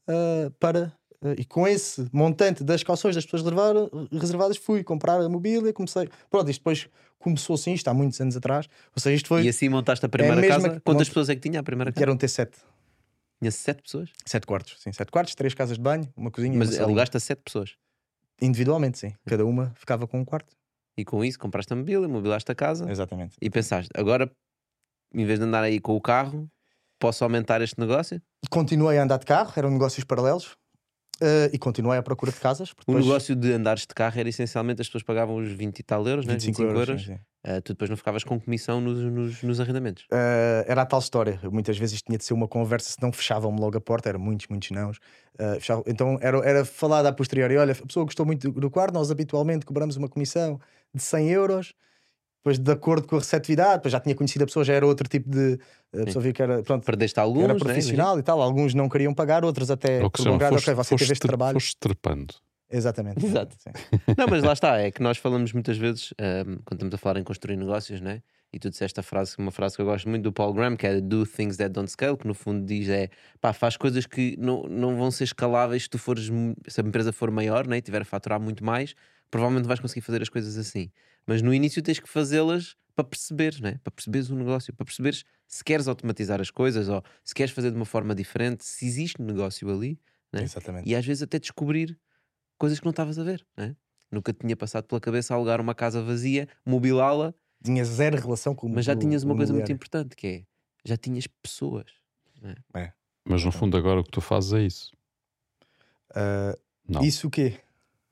e com esse montante das cauções das pessoas reservadas fui comprar a mobília, comecei, pronto, isto depois começou assim, isto há muitos anos atrás, ou seja, isto foi... E assim montaste a primeira casa? Quantas pessoas é que tinha a primeira casa? Eram T7. Tinha 7 pessoas? 7 quartos, sim, 7 quartos, 3 casas de banho, uma cozinha. Mas alugaste a 7 pessoas? Individualmente, sim, cada uma ficava com um quarto. E com isso compraste a mobília, mobilaste a casa. Exatamente. E pensaste, agora, em vez de andar aí com o carro, posso aumentar este negócio? Continuei a andar de carro, eram negócios paralelos. E continuei à procura de casas. O negócio de andares de carro era essencialmente as pessoas pagavam os 20 e tal euros, 25 euros. Sim. Tu depois não ficavas com comissão nos arrendamentos. Era a tal história. Muitas vezes isto tinha de ser uma conversa, senão fechavam-me logo a porta. Era muitos nãos. Então era falado a posteriori: olha, a pessoa gostou muito do quarto, nós habitualmente cobramos uma comissão de 100 euros. Depois, de acordo com a receptividade, depois já tinha conhecido a pessoa, já era outro tipo de. A pessoa viu que era. Pronto, perdeste alguns, era profissional, né? E tal. Alguns não queriam pagar, outros até prolongaram. Ok, você teve este trabalho. Foste trepando. Exatamente. Exato. Não, mas lá está, é que nós falamos muitas vezes, quando estamos a falar em construir negócios, né? E tu disseste uma frase que eu gosto muito do Paul Graham, que é do things that don't scale, que no fundo diz faz coisas que não vão ser escaláveis se a empresa for maior, né? E tiver a faturar muito mais, provavelmente vais conseguir fazer as coisas assim. Mas no início tens que fazê-las para perceberes, né? Para perceberes o negócio, para perceberes se queres automatizar as coisas ou se queres fazer de uma forma diferente, se existe negócio ali, né? Exatamente. E às vezes até descobrir coisas que não estavas a ver, né? Nunca te tinha passado pela cabeça alugar uma casa vazia, mobilá-la. Tinha zero relação com o mas já tinhas uma coisa muito importante, que é já tinhas pessoas, né? Mas no fundo agora o que tu fazes é isso. Não. Isso o quê?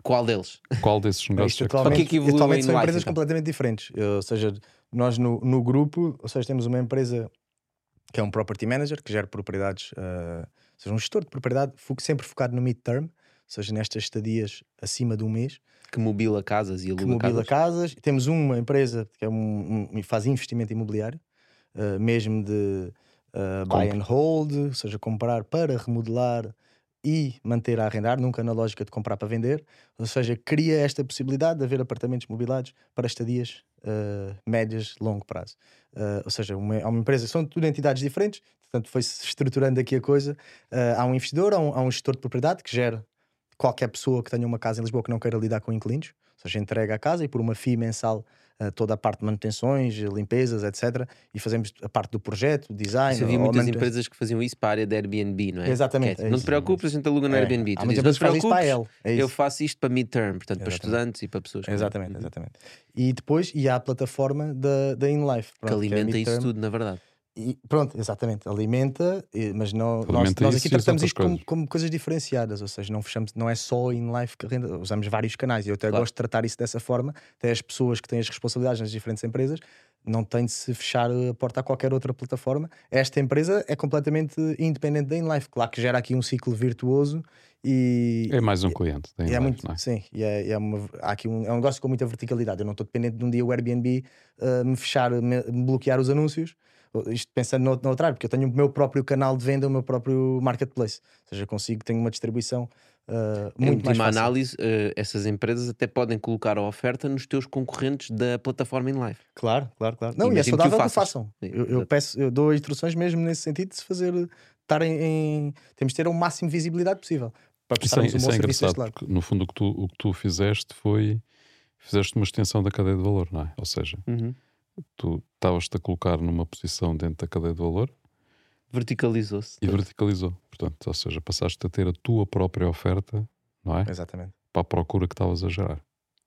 Qual deles? Qual desses negócios é que Para que é que evoluiu atualmente em são Life, empresas então? completamente diferentes. Ou seja, nós no grupo, ou seja, temos uma empresa que é um property manager que gera propriedades, ou seja, um gestor de propriedade sempre focado no mid-term, ou seja, nestas estadias acima de um mês, Que mobila casas e que aluga mobila casas? casas. Temos uma empresa que é faz investimento imobiliário, mesmo de buy and hold, ou seja, comprar para remodelar e manter a arrendar, nunca na lógica de comprar para vender. Ou seja, cria esta possibilidade de haver apartamentos mobiliados para estadias médias, longo prazo. Ou seja, há uma empresa, são tudo entidades diferentes, portanto foi-se estruturando aqui a coisa. Há um investidor, há um gestor de propriedade que gera qualquer pessoa que tenha uma casa em Lisboa que não queira lidar com inquilinos, ou seja, entrega a casa e por uma FII mensal toda a parte de manutenções, limpezas, etc. E fazemos a parte do projeto, design. Isso, havia ou muitas manutenção. empresas que faziam isso para a área de Airbnb, não é? Exatamente, Que é, é não te isso. preocupes, a gente aluga no Airbnb. Há Tu muitas dizes, não te empresas que fazem isso para preocupes, ele. É isso. eu faço isto para midterm, portanto, para Exatamente. estudantes e para pessoas. Exatamente, exatamente. E depois há a plataforma da InLife, Que alimenta isso tudo, na verdade. E pronto, exatamente, alimenta, mas não, Alimenta nós isso aqui e as tratamos outras isto como, coisas. como coisas diferenciadas, ou seja, não é só InLife que renda, usamos vários canais e eu até Claro. gosto de tratar isso dessa forma. Até as pessoas que têm as responsabilidades nas diferentes empresas não têm de se fechar a porta a qualquer outra plataforma. Esta empresa é completamente independente da InLife, claro que gera aqui um ciclo virtuoso e É mais um cliente da é InLife, muito, não é? sim, há aqui é um negócio com muita verticalidade. Eu não estou dependente de um dia o Airbnb me fechar, me bloquear os anúncios. Isto pensando no outro lado, porque eu tenho o meu próprio canal de venda, o meu próprio marketplace. Ou seja, tenho uma distribuição Em muito mais última fácil. análise, essas empresas até podem colocar a oferta nos teus concorrentes da plataforma InLife. Claro. Não, e é Imagino que o saudável que o faças. façam. Sim, Eu dou instruções mesmo nesse sentido de se fazer, temos de ter o máximo de visibilidade possível para prestarmos um bom Isso é serviço engraçado, deste lado. porque no fundo o que tu fizeste fizeste uma extensão da cadeia de valor, não é? Ou seja, Uhum. tu estavas-te a colocar numa posição dentro da cadeia de valor Verticalizou-se. e verticalizou. Portanto, ou seja, passaste a ter a tua própria oferta, não é? Exatamente. Para a procura que estavas a gerar.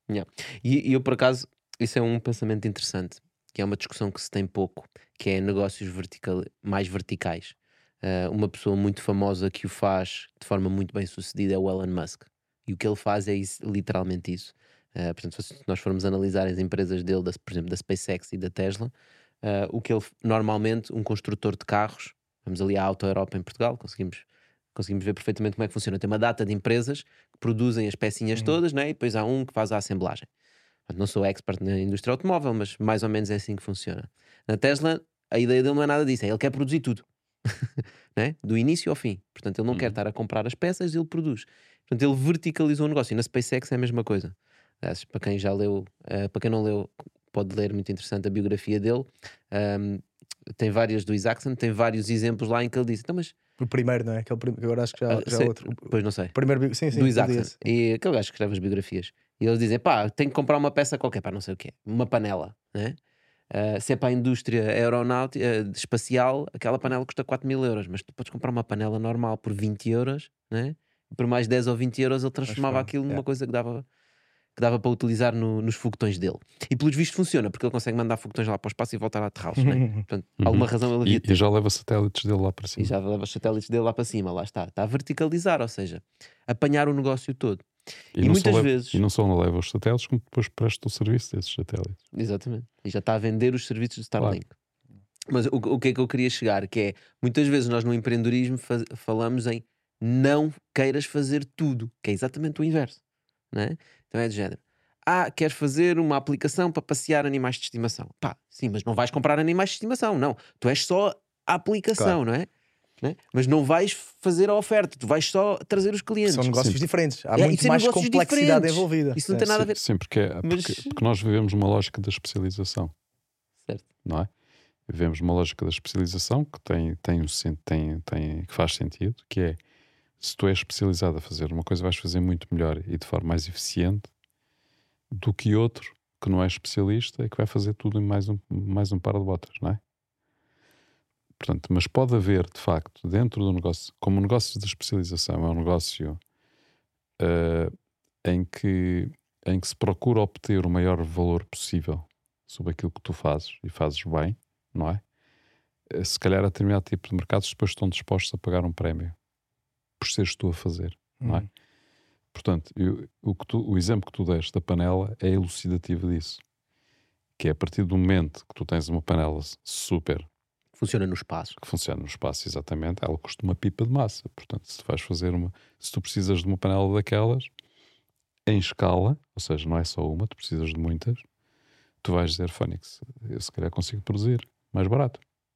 E eu, por acaso, isso é um pensamento interessante, que é uma discussão que se tem pouco, que é negócios mais verticais. Uma pessoa muito famosa que o faz de forma muito bem sucedida é o Elon Musk. E o que ele faz é literalmente isso. Portanto, se nós formos analisar as empresas dele, por exemplo, da SpaceX e da Tesla, o que ele normalmente, um construtor de carros, vamos ali à Auto Europa em Portugal, conseguimos ver perfeitamente como é que funciona. Tem uma data de empresas que produzem as pecinhas todas, né? E depois há um que faz a assemblagem. Portanto, não sou expert na indústria automóvel, mas mais ou menos é assim que funciona. Na Tesla, a ideia dele não é nada disso, ele quer produzir tudo. Né? Do início ao fim. Portanto, ele não quer estar a comprar as peças, ele produz. Portanto, ele verticalizou o negócio. E na SpaceX é a mesma coisa. Para quem já leu, para quem não leu, pode ler, muito interessante a biografia dele. Tem várias do Isaacson, tem vários exemplos lá em que ele diz: então, mas O primeiro, não é? Agora acho que já sei, outro. pois não sei. Primeiro, sim, Do Isaacson. esse. E aquele gajo que escreve as biografias. E eles dizem: pá, tenho que comprar uma peça qualquer, pá, não sei o quê. Uma panela, né? Se é para a indústria aeronáutica, espacial, aquela panela custa 4.000 euros, mas tu podes comprar uma panela normal por 20 euros, né? E por mais 10 ou 20 euros ele transformava aquilo numa coisa que dava para utilizar nos foguetões dele. E pelos vistos funciona, porque ele consegue mandar foguetões lá para o espaço e voltar a aterrá-los, né? Portanto, alguma razão ele havia de ter. E já leva satélites dele lá para E cima. já leva os satélites dele lá para cima, lá está a verticalizar, ou seja, apanhar o negócio todo. E muitas vezes. E não só leva os satélites, como depois presta o serviço desses satélites. Exatamente. E já está a vender os serviços de Starlink. Claro. Mas o que é que eu queria chegar? Que é, muitas vezes nós no empreendedorismo falamos em não queiras fazer tudo, que é exatamente o inverso, não é? Então é de género: queres fazer uma aplicação para passear animais de estimação? Pá, sim, mas não vais comprar animais de estimação, não. Tu és só a aplicação, claro. Não é? Mas não vais fazer a oferta, tu vais só trazer os clientes. São negócios diferentes, há muito mais complexidade envolvida. Isso não tem nada a ver. Sim, porque nós vivemos uma lógica da especialização, certo? Não é? Vivemos uma lógica da especialização que que faz sentido, que é, se tu és especializado a fazer uma coisa, vais fazer muito melhor e de forma mais eficiente do que outro que não é especialista e que vai fazer tudo em mais um par de botas, não é? Portanto, mas pode haver, de facto, dentro do negócio, como o negócio de especialização é um negócio em que se procura obter o maior valor possível sobre aquilo que tu fazes e fazes bem, não é? Se calhar a determinado tipo de mercados depois estão dispostos a pagar um prémio por seres tu a fazer, não é? Portanto, o exemplo que tu deste da panela é elucidativo disso. Que é a partir do momento que tu tens uma panela super Funciona no espaço. que funciona no espaço, exatamente, ela custa uma pipa de massa. Portanto, se tu precisas de uma panela daquelas em escala, ou seja, não é só uma, tu precisas de muitas, tu vais dizer, Phoenix, eu se calhar consigo produzir mais barato.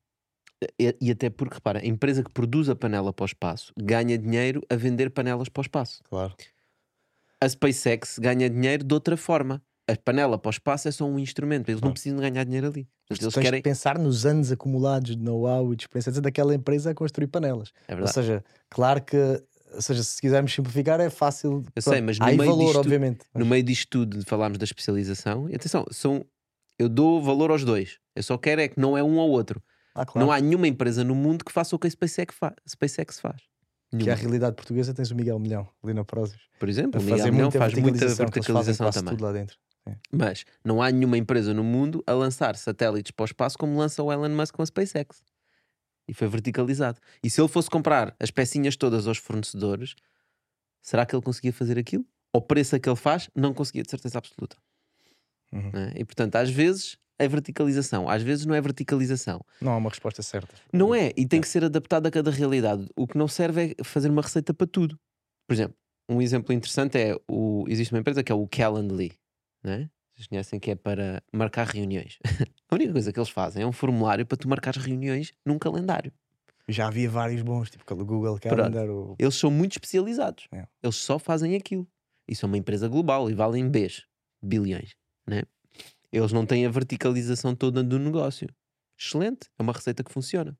E até porque, repara, a empresa que produz a panela para o espaço ganha dinheiro a vender panelas para o espaço. Claro. A SpaceX ganha dinheiro de outra forma. A panela para o espaço é só um instrumento. Eles não precisam ganhar dinheiro ali. Mas Eles tu tens querem... de pensar nos anos acumulados de know-how e de experiência daquela empresa a construir panelas. É Ou verdade. seja, claro que, ou seja, se quisermos simplificar, é fácil. Eu sei, mas há no aí meio valor, disto, obviamente. no meio disto tudo de falarmos da especialização, e atenção, eu dou valor aos dois. Eu só quero é que não é um ou outro. Claro. Não há nenhuma empresa no mundo que faça o que a SpaceX faz. Que é Nenhuma. a realidade portuguesa, tens o Miguel Milhão ali na Prozis. Por exemplo, A o Miguel fazer Milhão muita faz muita que eles fazem verticalização quase também. tudo lá dentro. Mas não há nenhuma empresa no mundo a lançar satélites para o espaço como lança o Elon Musk com a SpaceX. E foi verticalizado. E se ele fosse comprar as pecinhas todas aos fornecedores, será que ele conseguia fazer aquilo? Ao preço a que ele faz, não conseguia, de certeza absoluta. Uhum. Não é? E portanto, às vezes é verticalização, às vezes não é verticalização. Não há uma resposta certa. Não é, e tem que ser adaptado a cada realidade. O que não serve é fazer uma receita para tudo. Por exemplo, um exemplo interessante é existe uma empresa que é o Calendly, não é? Vocês conhecem, que é para marcar reuniões. A única coisa que eles fazem é um formulário para tu marcar reuniões num calendário. Já havia vários bons, tipo o Google Calendar. Eles são muito especializados. É. Eles só fazem aquilo. E são uma empresa global e valem bilhões, né? Eles não têm a verticalização toda do negócio. Excelente, é uma receita que funciona.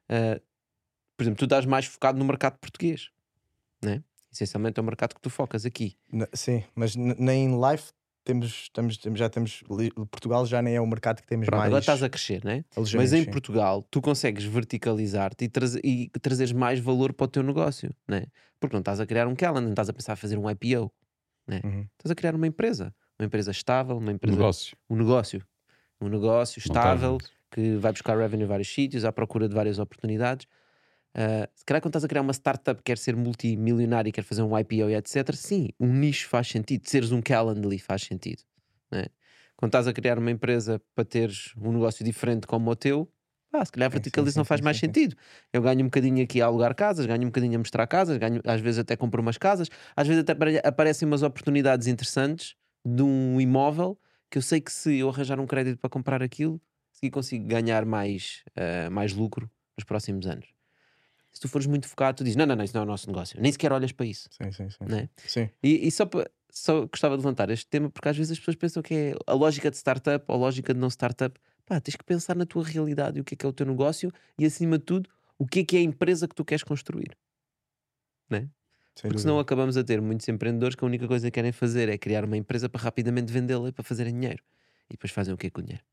Por exemplo, tu estás mais focado no mercado português, né? Essencialmente é o mercado que tu focas aqui. Sim, mas nem em live já temos. Portugal já nem é o mercado que temos. Pronto, mais. agora estás a crescer, né? Mas em Portugal tu consegues verticalizar-te e trazeres mais valor para o teu negócio, né? Porque não estás a criar um calendar, não estás a pensar a fazer um IPO, né? Uhum. Estás a criar uma empresa estável, um negócio estável que vai buscar revenue em vários sítios, à procura de várias oportunidades. Se calhar quando estás a criar uma startup, quer ser multimilionário e quer fazer um IPO e etc, sim, um nicho faz sentido, seres um Calendly faz sentido, né? Quando estás a criar uma empresa para teres um negócio diferente como o teu, se calhar a verticalização faz mais sentido. Eu ganho um bocadinho aqui a alugar casas, ganho um bocadinho a mostrar casas, às vezes até compro umas casas, às vezes até aparecem umas oportunidades interessantes de um imóvel que eu sei que se eu arranjar um crédito para comprar aquilo, consigo ganhar mais lucro nos próximos anos. Se tu fores muito focado, tu dizes, não, isso não é o nosso negócio. Nem sequer olhas para isso. Sim. E só gostava de levantar este tema, porque às vezes as pessoas pensam que é a lógica de startup ou a lógica de não startup. Tens que pensar na tua realidade e o que é o teu negócio e, acima de tudo, o que é a empresa que tu queres construir. Né? Porque senão acabamos a ter muitos empreendedores que a única coisa que querem fazer é criar uma empresa para rapidamente vendê-la e para fazerem dinheiro. E depois fazem o que com o dinheiro?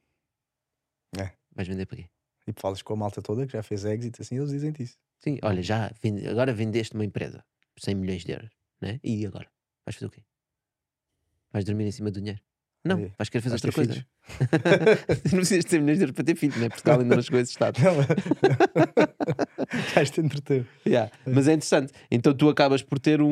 Vais vender para quê? E falas com a malta toda que já fez exit, assim, eles dizem-te isso. Sim, olha, agora vendeste uma empresa por 100 milhões de euros, né? E agora? Vais fazer o quê? Vais dormir em cima do dinheiro? Não, vais querer fazer outra coisa. Não precisas de 100 milhões de euros para ter filho, né? Portugal ainda não chegou a esse estado. Vais-te entreter. Mas é interessante. Então tu acabas por ter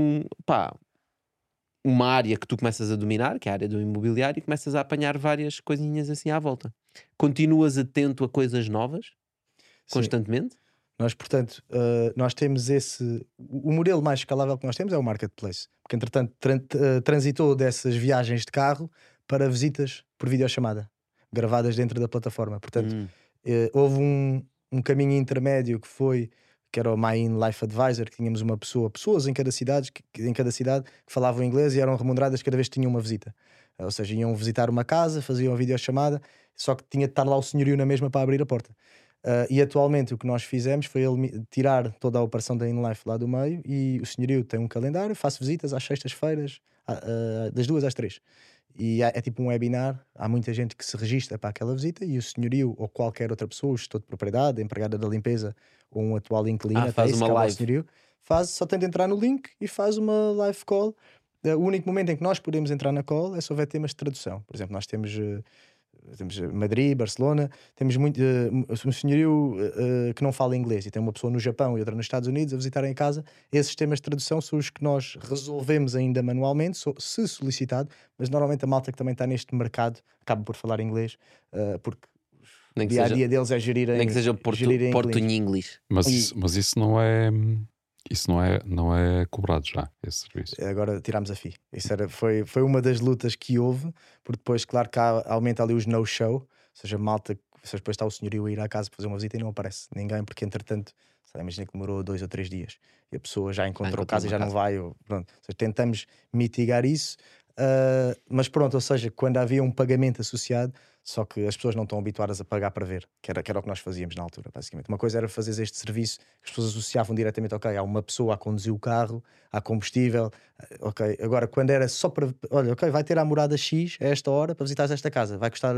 uma área que tu começas a dominar, que é a área do imobiliário, e começas a apanhar várias coisinhas assim à volta. Continuas atento a coisas novas, constantemente? Nós, portanto, nós temos o modelo mais escalável que nós temos é o marketplace, porque entretanto transitou dessas viagens de carro para visitas por videochamada, gravadas dentro da plataforma. Portanto, houve um caminho intermédio que era o My In Life Advisor, que tínhamos pessoas em cada cidade que falavam inglês e eram remuneradas cada vez que tinham uma visita. Ou seja, iam visitar uma casa, faziam a videochamada, só que tinha de estar lá o senhorio na mesma para abrir a porta. E atualmente o que nós fizemos foi tirar toda a operação da InLife lá do meio, e o senhorio tem um calendário, faço visitas às sextas-feiras, das 2 às 3. E é tipo um webinar, há muita gente que se registra para aquela visita, e o senhorio ou qualquer outra pessoa, o gestor de propriedade, a empregada da limpeza ou um atual inquilino, faz uma live. Senhorio, só tem de entrar no link e faz uma live call. O único momento em que nós podemos entrar na call é se houver temas de tradução. Por exemplo, nós temos temos Madrid, Barcelona, temos muito, um senhorio que não fala inglês e tem uma pessoa no Japão e outra nos Estados Unidos a visitarem a casa. Esses sistemas de tradução são os que nós resolvemos ainda manualmente, se solicitado, mas normalmente a malta que também está neste mercado acaba por falar inglês, porque o dia a dia deles é gerir nem que seja Porto em inglês. Mas isso não é cobrado já, esse serviço. Agora tirámos a FII. Isso foi uma das lutas que houve, porque depois, claro, que aumenta ali os no-show, ou seja, malta, depois está o senhorio a ir à casa fazer uma visita e não aparece ninguém, porque entretanto, imagina que demorou 2 ou 3 dias e a pessoa já encontrou casa e já não vai. Pronto. Ou seja, tentamos mitigar isso, mas pronto, ou seja, quando havia um pagamento associado, só que as pessoas não estão habituadas a pagar para ver, que era o que nós fazíamos na altura, basicamente. Uma coisa era fazer este serviço que as pessoas associavam diretamente, ok, há uma pessoa a conduzir o carro, há combustível, ok. Agora, quando era só para, olha, ok, vai ter a morada X a esta hora para visitar esta casa, vai custar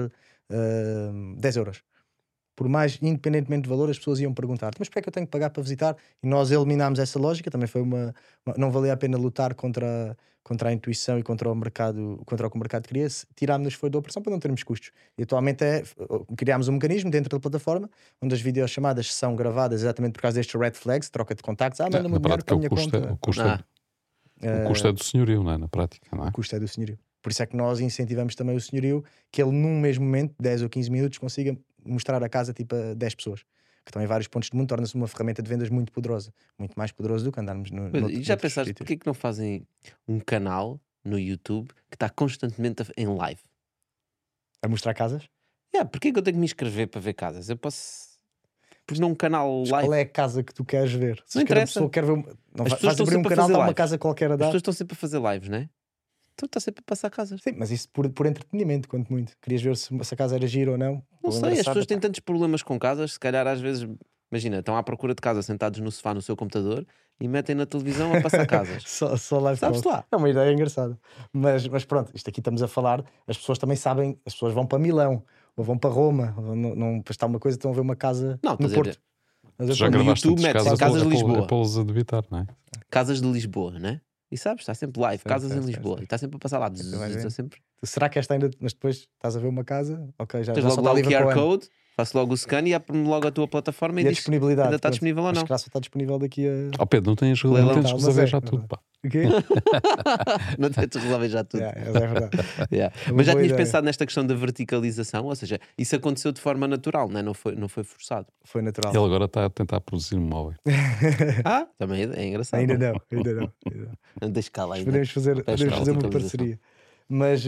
10 euros. Por mais, independentemente de valor, as pessoas iam perguntar: mas porquê é que eu tenho que pagar para visitar? E nós eliminámos essa lógica. Também foi não valia a pena lutar contra a intuição e contra o mercado, contra o que o mercado queria. Tirámos-nos foi da operação para não termos custos. E atualmente criámos um mecanismo dentro da plataforma onde as videochamadas são gravadas exatamente por causa destes red flags, troca de contactos. Manda-me dinheiro para a minha conta. O custo é do senhorio, não é? Na prática, não é? O custo é do senhorio. Por isso é que nós incentivamos também o senhorio que ele, num mesmo momento, 10 ou 15 minutos, consiga mostrar a casa tipo a 10 pessoas que estão em vários pontos do mundo. Torna-se uma ferramenta de vendas muito poderosa, muito mais poderosa do que andarmos E já pensaste porque é que não fazem um canal no YouTube que está constantemente em live a mostrar casas? Porque é que eu tenho que me inscrever para ver casas? Eu posso pôr num canal live. Qual é a casa que tu queres ver? Se não interessa. A pessoa quer ver não vais abrir um canal de uma casa qualquer a dar. As pessoas estão sempre a fazer lives, não é? Então está sempre a passar casas. Sim, mas isso por entretenimento, quanto muito. Querias ver se a casa era gira ou não? Não sei, as pessoas têm tantos problemas com casas, se calhar às vezes, imagina, estão à procura de casa sentados no sofá no seu computador e metem na televisão a passar casas. só live. Sabes lá? É uma ideia engraçada. Mas pronto, isto aqui estamos a falar, as pessoas também sabem, as pessoas vão para Milão ou vão para Roma, não para estar uma coisa, estão a ver uma casa no Porto. Já gravaste YouTube, casas de Lisboa. A debitar, não é? Casas de Lisboa, não é? E sabes, está sempre live, casas em Lisboa, e está sempre a passar lá. Está sempre... Será que esta ainda. Mas depois estás a ver uma casa, ok, já logo só lá o QR Code, faço logo o scan e abre-me logo a tua plataforma e a diz disponibilidade, ainda está disponível ou não. Acho que só está disponível daqui a. Pedro, não tens que resolver já tudo, pá. O quê? Não tens de resolver já tudo. É verdade. Mas já tinhas pensado nesta questão da verticalização? Ou seja, isso aconteceu de forma natural, não foi forçado. Foi natural. Ele agora está a tentar produzir um móvel. Também é engraçado. Ainda não. Não deixa cá lá ainda. Podemos fazer uma parceria. Mas,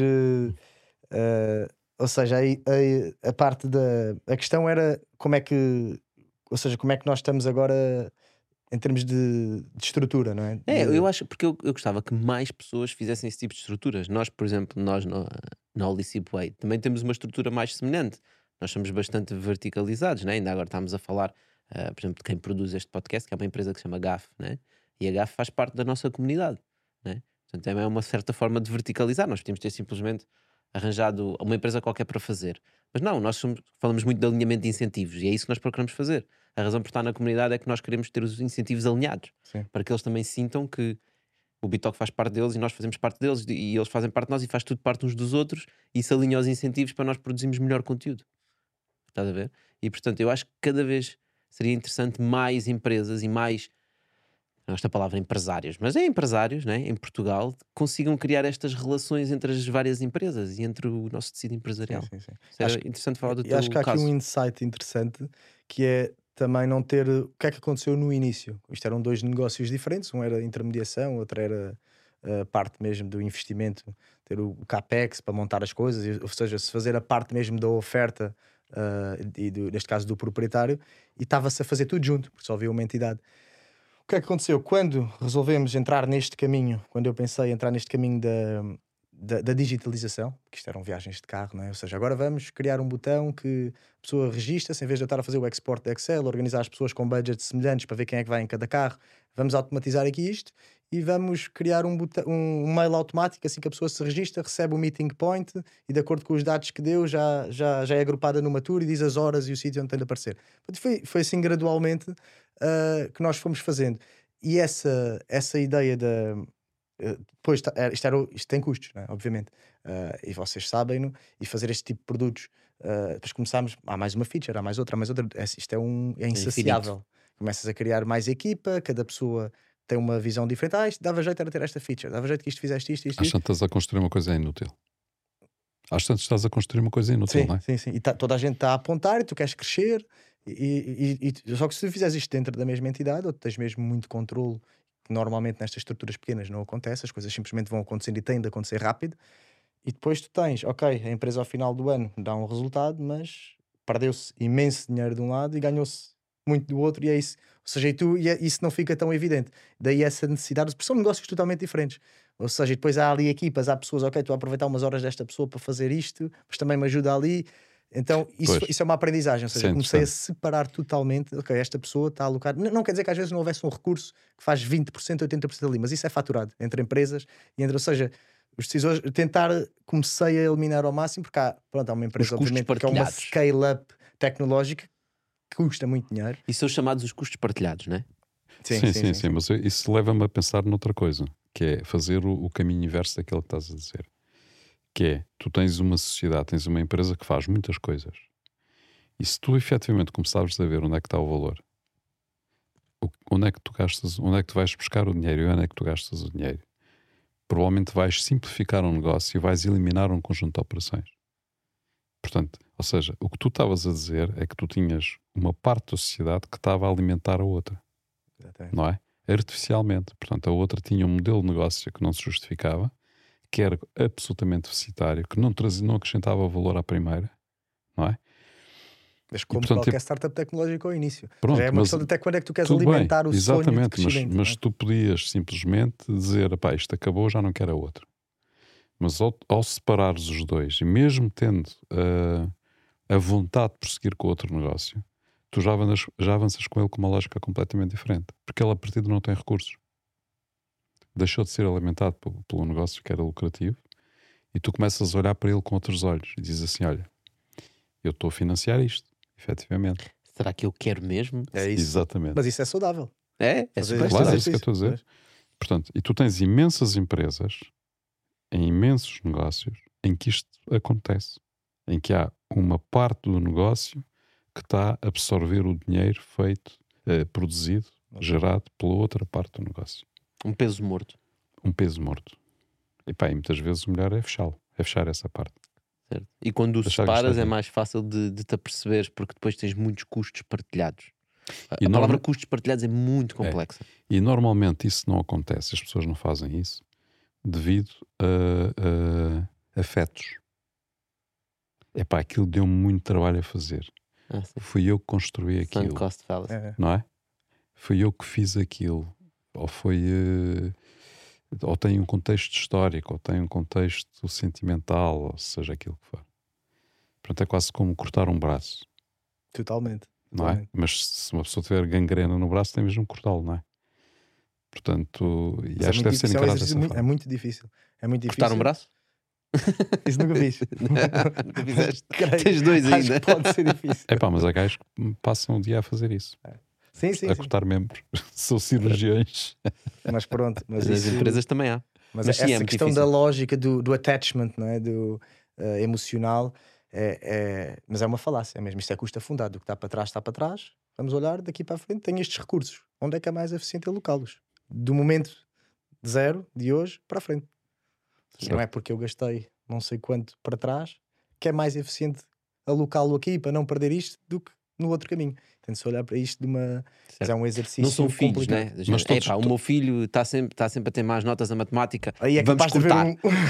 ou seja, a parte a questão era como é que nós estamos agora em termos de estrutura, não é? Eu acho, porque eu gostava que mais pessoas fizessem esse tipo de estruturas. Nós, por exemplo, na Holisip Way também temos uma estrutura mais semelhante. Nós somos bastante verticalizados, né? Ainda agora estamos a falar, por exemplo, de quem produz este podcast, que é uma empresa que se chama GAF, né? E a GAF faz parte da nossa comunidade, né? Portanto, também é uma certa forma de verticalizar. Nós podíamos ter simplesmente arranjado uma empresa qualquer para fazer. Mas não, nós falamos muito de alinhamento de incentivos e é isso que nós procuramos fazer. A razão por estar na comunidade é que nós queremos ter os incentivos alinhados. Sim. Para que eles também sintam que o Bitalk faz parte deles e nós fazemos parte deles e eles fazem parte de nós e faz tudo parte uns dos outros e isso alinha os incentivos para nós produzirmos melhor conteúdo. Estás a ver? E portanto eu acho que cada vez seria interessante mais empresas e mais, não esta palavra empresários, mas empresários, né, em Portugal, consigam criar estas relações entre as várias empresas e entre o nosso tecido empresarial. Sim. Era interessante falar do teu acho que há caso. aqui um insight interessante que é também não ter. O que é que aconteceu no início? Isto eram 2 negócios diferentes, um era intermediação, outro era a parte mesmo do investimento, ter o CAPEX para montar as coisas, ou seja, se fazer a parte mesmo da oferta neste caso do proprietário, e estava-se a fazer tudo junto, porque só havia uma entidade. O que é que aconteceu? Quando resolvemos entrar neste caminho, quando eu pensei em entrar neste caminho da digitalização, porque isto eram viagens de carro, não é? Ou seja, agora vamos criar um botão que a pessoa registra-se, em vez de eu estar a fazer o export de Excel, organizar as pessoas com budgets semelhantes para ver quem é que vai em cada carro, vamos automatizar aqui isto e vamos criar um mail automático, assim que a pessoa se registra, recebe o meeting point e de acordo com os dados que deu já é agrupada numa tour e diz as horas e o sítio onde tem de aparecer. Foi assim gradualmente que nós fomos fazendo. E essa ideia da... Depois, isto tem custos, não é? Obviamente, e vocês sabem-no, e fazer este tipo de produtos depois começámos, há mais uma feature, há mais outra, isto é insaciável. Começas a criar mais equipa, cada pessoa tem uma visão diferente. Isto dava jeito era ter esta feature, dava jeito que isto fizeste isto. Às tantas estás a construir uma coisa inútil. Às tantas estás a construir uma coisa inútil, Sim, não é? sim. E toda a gente está a apontar e tu queres crescer. Só que se tu fizeres isto dentro da mesma entidade, ou tu tens mesmo muito controle, que normalmente nestas estruturas pequenas não acontece, as coisas simplesmente vão acontecendo e têm de acontecer rápido. E depois tu tens, ok, a empresa ao final do ano dá um resultado, mas perdeu-se imenso dinheiro de um lado e ganhou-se muito do outro, e é isso. Ou seja, isso não fica tão evidente. Daí essa necessidade, porque são negócios totalmente diferentes. Ou seja, e depois há ali equipas, há pessoas, ok, estou a aproveitar umas horas desta pessoa para fazer isto, mas também me ajuda ali. Então, isso é uma aprendizagem. Ou seja, comecei a separar totalmente, ok, esta pessoa está a alocar. Não quer dizer que às vezes não houvesse um recurso que faz 20%, 80% ali, mas isso é faturado entre empresas e entre, ou seja, os decisores, comecei a eliminar ao máximo, porque há uma empresa, obviamente, que é uma scale-up tecnológica que custa muito dinheiro. E são chamados os custos partilhados, não é? Sim, mas isso leva-me a pensar noutra coisa, que é fazer o caminho inverso daquilo que estás a dizer. Que é, tu tens uma sociedade, tens uma empresa que faz muitas coisas. E se tu efetivamente começares a ver onde é que está o valor, onde é que tu gastas, onde é que tu vais buscar o dinheiro e onde é que tu gastas o dinheiro, provavelmente vais simplificar um negócio e vais eliminar um conjunto de operações. Portanto, ou seja, o que tu estavas a dizer é que tu tinhas uma parte da sociedade que estava a alimentar a outra. Exatamente. Não é? Artificialmente. Portanto, a outra tinha um modelo de negócio que não se justificava, que era absolutamente deficitário, que não acrescentava valor à primeira, não é? Mas como qualquer startup tecnológica ao início. Pronto, já é uma questão de até quando é que tu queres alimentar o sonho de crescimento. Mas tu podias simplesmente dizer, isto acabou, já não quero a outra. Mas ao separares os dois, e mesmo tendo a vontade de prosseguir com o outro negócio, tu já avanças com ele com uma lógica completamente diferente. Porque ele a partir de não tem recursos. Deixou de ser alimentado pelo negócio que era lucrativo e tu começas a olhar para ele com outros olhos e dizes assim, olha, eu estou a financiar isto, efetivamente. Será que eu quero mesmo? É isso. Exatamente. Mas isso é saudável. Super claro, é isso que eu estou a dizer. Portanto, e tu tens imensas empresas em imensos negócios em que isto acontece. Em que há uma parte do negócio que está a absorver o dinheiro feito, produzido, gerado pela outra parte do negócio. Um peso morto. Um peso morto. E muitas vezes o melhor é fechá-lo. É fechar essa parte. Certo. E quando o separas é mais fácil de te aperceberes, porque depois tens muitos custos partilhados. A palavra custos partilhados é muito complexa. E normalmente isso não acontece, as pessoas não fazem isso devido a afetos. Aquilo deu-me muito trabalho a fazer. Fui eu que construí aquilo. Sunk cost fallacy. Não é? Fui eu que fiz aquilo. Ou foi... ou tem um contexto histórico, ou tem um contexto sentimental, ou seja, aquilo que for. Portanto, é quase como cortar um braço. Totalmente. Não é? Mas se uma pessoa tiver gangrena no braço, tem mesmo que cortá-lo, não é? Portanto, e acho que deve ser encarado dessa forma. É muito difícil. Cortar um braço? Isso nunca fiz. Nunca fizeste. Tens dois ainda. Pode ser difícil. Mas há gajos que passam o dia a fazer isso. Sim. A cortar membros. São cirurgiões. Mas pronto. Mas nas empresas também há. Mas essa questão da lógica do attachment, não é? Do emocional, mas é uma falácia mesmo. Isto é custo afundado. O que está para trás, está para trás. Vamos olhar daqui para a frente. Tem estes recursos. Onde é que é mais eficiente alocá-los? Do momento zero, de hoje, para a frente. Não é porque eu gastei não sei quanto para trás que é mais eficiente alocá-lo aqui para não perder isto do que no outro caminho. Tem-se olhar para isto de uma... Mas é um exercício. Não são filhos, complicado. né? Mas o meu filho está sempre a ter mais notas na matemática. Aí é vamos cortar.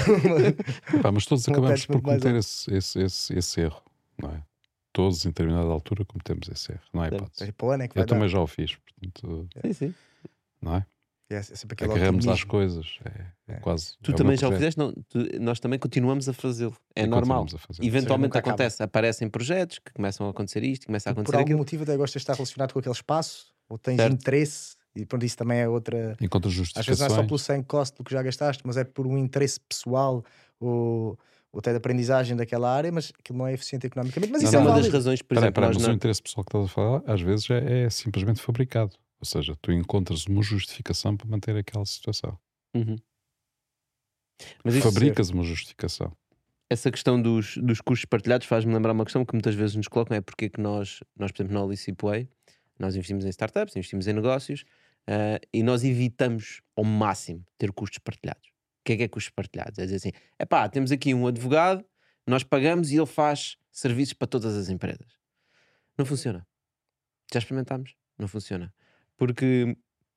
Mas todos acabamos por cometer esse erro, não é? Todos em determinada altura cometemos esse erro, não é? Eu também já o fiz, portanto, sim. Não é? Agarramos às coisas, quase. Tu também já o fizeste? Não, nós também continuamos a fazê-lo. É normal. Eventualmente acontece, aparecem projetos que começam a acontecer isto, começa a acontecer aquilo. Por algum motivo até gostas de estar relacionado com aquele espaço, ou tens interesse, e pronto, isso também é outra. Encontras justificações. Às vezes não é só pelo sunk cost do que já gastaste, mas é por um interesse pessoal ou até de aprendizagem daquela área, mas aquilo não é eficiente economicamente. Mas isso é uma das razões, por exemplo. Mas o interesse pessoal que estás a falar, às vezes é simplesmente fabricado. Ou seja, tu encontras uma justificação para manter aquela situação. Mas fabricas uma justificação. essa questão dos custos partilhados faz-me lembrar uma questão que muitas vezes nos colocam, é porque é que nós por exemplo, na Holisip Way, nós investimos em startups, investimos em negócios, e nós evitamos ao máximo ter custos partilhados. O que é custos partilhados? É dizer assim, temos aqui um advogado, nós pagamos e ele faz serviços para todas as empresas. Não funciona. Já experimentámos? Não funciona. Porque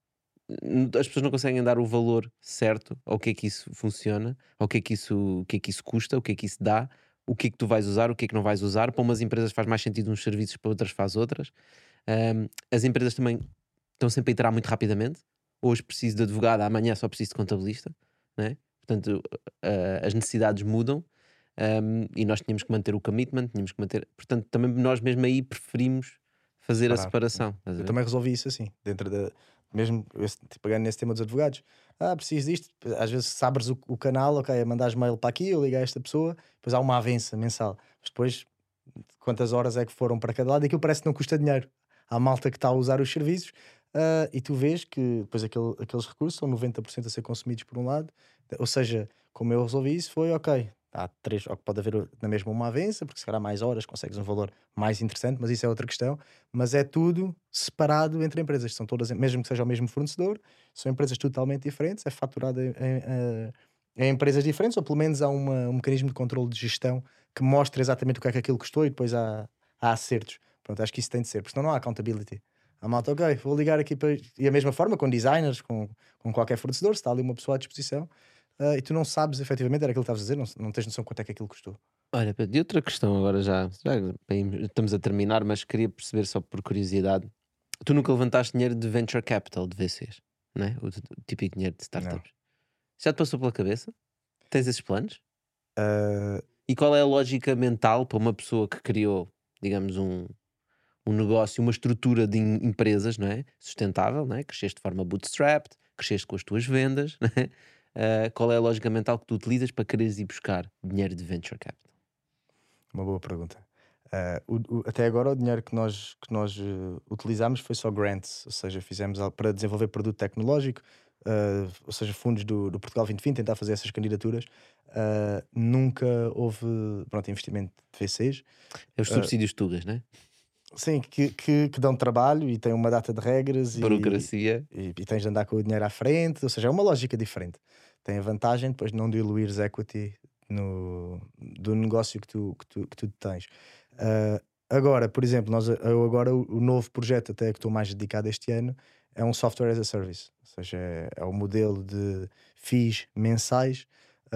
as pessoas não conseguem dar o valor certo ao que é que isso funciona, ao que é que isso custa, o que é que isso dá, o que é que tu vais usar, o que é que não vais usar. Para umas empresas faz mais sentido uns serviços, para outras faz outras. As empresas também estão sempre a iterar muito rapidamente. Hoje preciso de advogado, amanhã só preciso de contabilista, né? Portanto, as necessidades mudam, e nós tínhamos que manter o commitment, tínhamos que manter. Portanto, também nós mesmo aí preferimos fazer a separação. Eu também resolvi isso assim, dentro da. Mesmo pegando nesse tema dos advogados, preciso disto. Às vezes, se abres o canal, ok, mandares mail para aqui, eu ligo a esta pessoa, depois há uma avença mensal. Mas depois, quantas horas é que foram para cada lado? E aquilo parece que não custa dinheiro. Há malta que está a usar os serviços, e tu vês que depois aqueles recursos são 90% a ser consumidos por um lado. Ou seja, como eu resolvi isso, foi ok. Há três, ou pode haver na mesma uma avença, porque se calhar mais horas consegues um valor mais interessante, mas isso é outra questão. Mas é tudo separado entre empresas, são todas, mesmo que seja o mesmo fornecedor, são empresas totalmente diferentes, é faturado em empresas diferentes, ou pelo menos há um mecanismo de controle de gestão que mostra exatamente o que é que aquilo custou, e depois há acertos. Pronto, acho que isso tem de ser, porque senão não há accountability. A malta, ok, vou ligar aqui para. E a mesma forma com designers, com qualquer fornecedor, se está ali uma pessoa à disposição, e tu não sabes efetivamente, era aquilo que estavas a dizer, não tens noção quanto é que aquilo custou. Olha, Pedro, e outra questão agora já bem, estamos a terminar, mas queria perceber só por curiosidade. Tu nunca levantaste dinheiro de venture capital, de VCs, não é? O típico dinheiro de startups. Já te passou pela cabeça? Tens esses planos? Uh, E qual é a lógica mental para uma pessoa que criou, digamos, um negócio, uma estrutura de empresas, não é? Sustentável, não é? Cresceste de forma bootstrapped, cresceste com as tuas vendas, não é? Qual é a lógica mental que tu utilizas para quereres ir buscar dinheiro de venture capital? Uma boa pergunta. Até agora, o dinheiro que nós utilizámos foi só grants, ou seja, fizemos para desenvolver produto tecnológico, ou seja, fundos do Portugal 2020, tentar fazer essas candidaturas. Nunca houve, pronto, investimento de VCs. É os subsídios tugas, não é? Sim, que dão trabalho e têm uma data de regras Burocracia. e tens de andar com o dinheiro à frente, ou seja, é uma lógica diferente. Tem a vantagem depois de não diluires equity do negócio que tu tens. Agora, por exemplo, o novo projeto até que estou mais dedicado este ano é um software as a service, ou seja, é o modelo de fees mensais,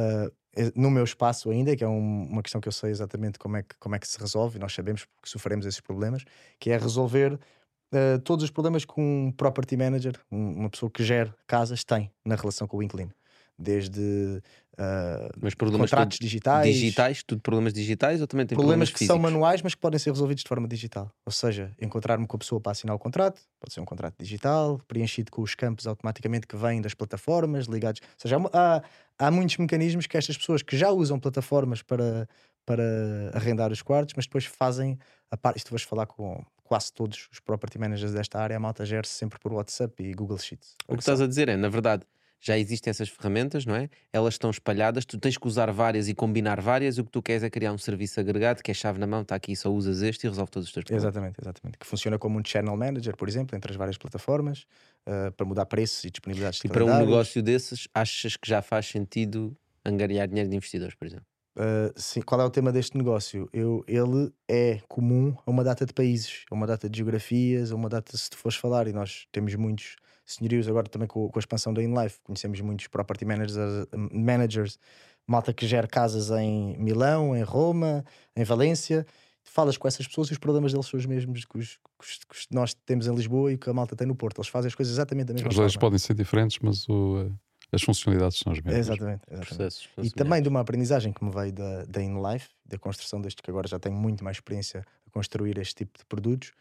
no meu espaço ainda, que é uma questão que eu sei exatamente como é que se resolve, e nós sabemos porque sofremos esses problemas, que é resolver todos os problemas que um property manager, uma pessoa que gera casas, tem na relação com o inquilino. Desde Mas problemas contratos digitais, tudo problemas digitais, ou também tem problemas que físicos? são manuais, mas que podem ser resolvidos de forma digital. Ou seja, encontrar-me com a pessoa para assinar o contrato, pode ser um contrato digital, preenchido com os campos automaticamente que vêm das plataformas, ligados. Ou seja, há muitos mecanismos que estas pessoas que já usam plataformas para arrendar os quartos, mas depois fazem a parte. Isto vais falar com quase todos os property managers desta área, a malta gera-se sempre por WhatsApp e Google Sheets. O que estás a dizer é, na verdade, já existem essas ferramentas, não é? Elas estão espalhadas, tu tens que usar várias e combinar várias, e o que tu queres é criar um serviço agregado, que é chave na mão, está aqui, só usas este e resolve todos os teus problemas. Exatamente. Que funciona como um channel manager, por exemplo, entre as várias plataformas, para mudar preços e disponibilidades de E para um calendários. negócio desses, achas que já faz sentido angariar dinheiro de investidores, por exemplo? Sim, qual é o tema deste negócio? Ele é comum a uma data de países, a uma data de geografias, a uma data, se tu fores falar, e nós temos muitos senhorios agora também com a expansão da InLife, conhecemos muitos property managers, malta que gera casas em Milão, em Roma, em Valência. Falas com essas pessoas e os problemas deles são os mesmos que os que nós temos em Lisboa e que a malta tem no Porto. Eles fazem as coisas exatamente da mesma As forma. leis podem ser diferentes, mas as funcionalidades são as mesmas. Exatamente. Processos são E semelhantes. também de uma aprendizagem que me veio da InLife, da construção deste, que agora já tenho muito mais experiência a construir este tipo de produtos.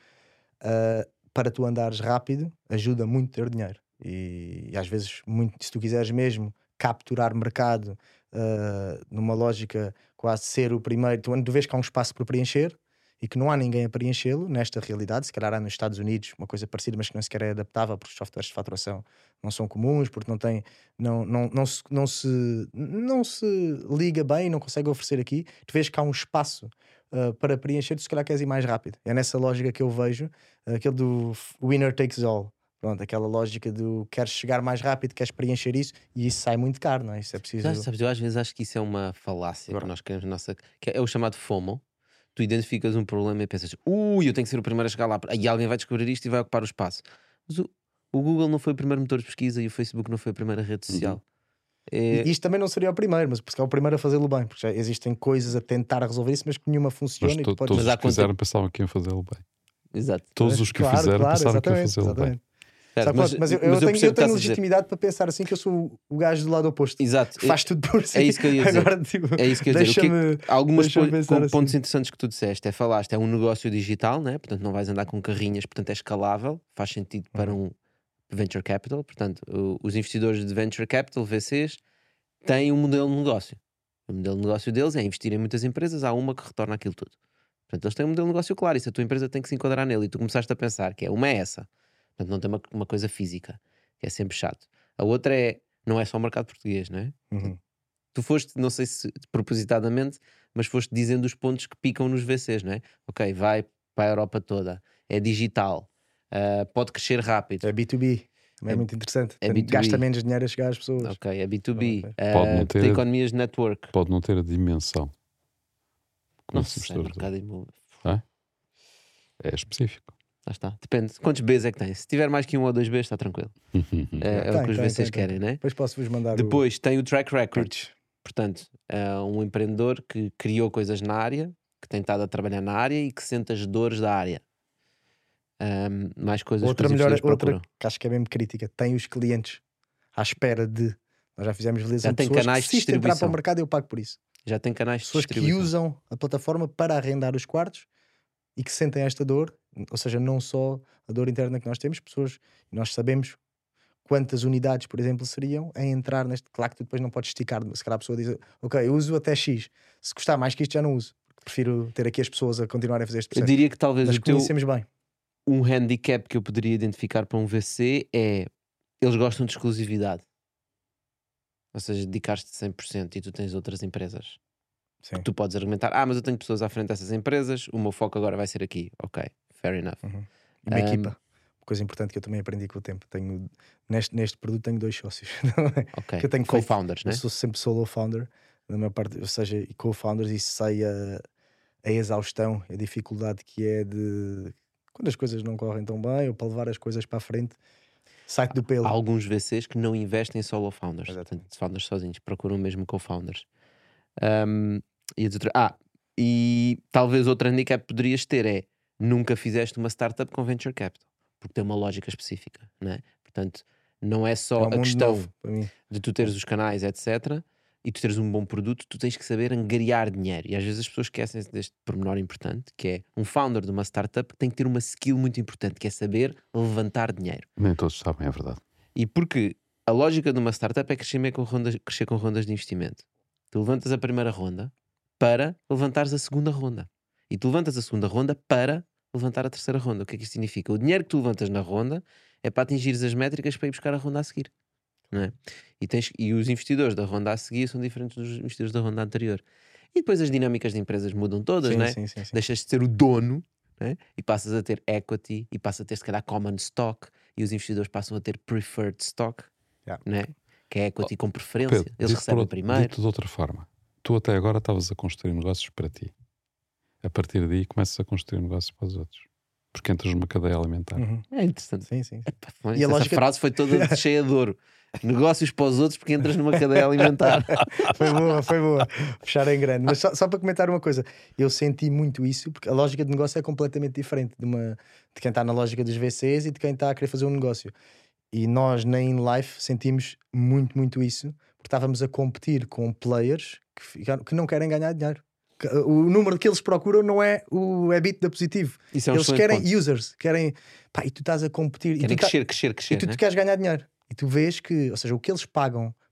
Para tu andares rápido, ajuda muito ter dinheiro. E às vezes, se tu quiseres mesmo capturar mercado, numa lógica quase ser o primeiro, tu vês que há um espaço por preencher, e que não há ninguém a preenchê-lo nesta realidade. Se calhar há nos Estados Unidos uma coisa parecida, mas que não sequer é adaptável, porque os softwares de faturação não são comuns, porque não se liga bem, não consegue oferecer aqui. Tu vês que há um espaço para preencher, tu se calhar queres ir mais rápido. É nessa lógica que eu vejo aquele do winner takes all. Pronto, aquela lógica do queres chegar mais rápido, queres preencher isso, e isso sai muito caro, não é? Isso é preciso. Sabes, eu às vezes acho que isso é uma falácia que nós queremos que é o chamado FOMO. Tu identificas um problema e pensas, eu tenho que ser o primeiro a chegar lá, e alguém vai descobrir isto e vai ocupar o espaço. Mas o Google não foi o primeiro motor de pesquisa e o Facebook não foi a primeira rede social. E isto também não seria o primeiro, mas porque é o primeiro a fazê-lo bem, porque já existem coisas a tentar resolver isso, mas que nenhuma funciona. Mas e tu podes... todos os que fizeram pensavam que iam fazê-lo bem. Exato. Todos os que o fizeram pensaram que iam fazê-lo bem. Mas eu tenho legitimidade para pensar assim, que eu sou o gajo do lado oposto. Exato. Que faz tudo por si. É isso que eu ia dizer. Agora, tipo, é isso que eu ia dizer. Alguns pontos interessantes que tu disseste falaste, é um negócio digital, né? Portanto não vais andar com carrinhas, portanto é escalável, faz sentido para um venture capital. Portanto, os investidores de venture capital, VCs, têm um modelo de negócio. O modelo de negócio deles é investir em muitas empresas, há uma que retorna aquilo tudo. Portanto, eles têm um modelo de negócio claro, e se a tua empresa tem que se enquadrar nele, e tu começaste a pensar que uma é essa. Portanto, não tem uma coisa física, que é sempre chato. A outra não é só o mercado português, não é? Tu foste, não sei se propositadamente, mas foste dizendo os pontos que picam nos VCs, não é? Ok, vai para a Europa toda, é digital, pode crescer rápido. É B2B, também é muito interessante. B2B. Gasta menos dinheiro a chegar às pessoas. Ok, é B2B. Pode não ter tem economias de network. Pode não ter a dimensão. Não sei, mercado imóvel. É específico. Lá está. Depende. Quantos Bs é que tem? Se tiver mais que 1 ou 2 Bs, está tranquilo. É o que os VCs querem, né? Depois posso-vos mandar. Depois tem o track record. Pitch. Portanto, é um empreendedor que criou coisas na área, que tem estado a trabalhar na área e que sente as dores da área. Mais coisas outra que os melhor, procuram. outra que acho que é mesmo crítica, tem os clientes à espera de. Nós já fizemos validação Já tem de pessoas canais que, de se isto entrar para o distribuição. mercado, eu pago por isso. Já tem canais de Pessoas que distribuição. usam a plataforma para arrendar os quartos e que sentem esta dor, ou seja, não só a dor interna que nós temos, pessoas, nós sabemos quantas unidades, por exemplo, seriam a entrar neste. Claro que tu depois não podes esticar, se calhar a pessoa diz, ok, eu uso até X, se custar mais que isto já não uso, prefiro ter aqui as pessoas a continuarem a fazer este Eu processo. diria que talvez Mas o teu, conhecemos bem. um handicap que eu poderia identificar para um VC é eles gostam de exclusividade. Ou seja, dedicar-te 100% e tu tens outras empresas. Sim. Tu podes argumentar, mas eu tenho pessoas à frente dessas empresas, o meu foco agora vai ser aqui. Ok, fair enough. E uma equipa. Uma coisa importante que eu também aprendi com o tempo. Neste produto tenho 2 sócios. Ok, que eu tenho co-founders, né? Eu sou sempre solo founder, na maior parte, ou seja, e co-founders, e sei a exaustão, a dificuldade que é de quando as coisas não correm tão bem, ou para levar as coisas para a frente, sai-te do pelo. Há alguns VCs que não investem em solo founders. Exatamente. Portanto, founders sozinhos, procuram mesmo co-founders. E talvez outro handicap que poderias ter é nunca fizeste uma startup com venture capital, porque tem uma lógica específica, não é? Portanto, não é só um a questão novo para mim. de tu teres os canais, etc., e tu teres um bom produto, tu tens que saber angariar dinheiro. E às vezes as pessoas esquecem-se deste pormenor importante, que é um founder de uma startup tem que ter uma skill muito importante, que é saber levantar dinheiro. Nem todos sabem, é verdade. E porque a lógica de uma startup é crescer com rondas de investimento. Tu levantas a primeira ronda para levantares a segunda ronda. E tu levantas a segunda ronda para levantar a terceira ronda. O que é que isto significa? O dinheiro que tu levantas na ronda é para atingires as métricas para ir buscar a ronda a seguir. Não é? E os investidores da ronda a seguir são diferentes dos investidores da ronda anterior. E depois as dinâmicas de empresas mudam todas, não é? Sim. Deixas de ser o dono, né? E passas a ter equity, e passas a ter se calhar common stock, e os investidores passam a ter preferred stock, né? Que é equity com preferência. Pedro, eles recebem primeiro. Dito de outra forma, tu até agora estavas a construir negócios para ti. A partir daí começas a construir negócios para os outros. Porque entras numa cadeia alimentar. É interessante. Sim. E essa frase foi toda cheia de ouro. Negócios para os outros porque entras numa cadeia alimentar. Foi boa. Fechar em grande. Mas só para comentar uma coisa, eu senti muito isso, porque a lógica de negócio é completamente diferente de quem está na lógica dos VCs e de quem está a querer fazer um negócio. E nós na InLife sentimos muito isso, porque estávamos a competir com players que não querem ganhar dinheiro. O número que eles procuram não é o EBITDA positivo. Eles querem users, querem. E tu estás a competir. Querem crescer. E tu queres ganhar dinheiro. E tu vês que, ou seja, o que eles pagam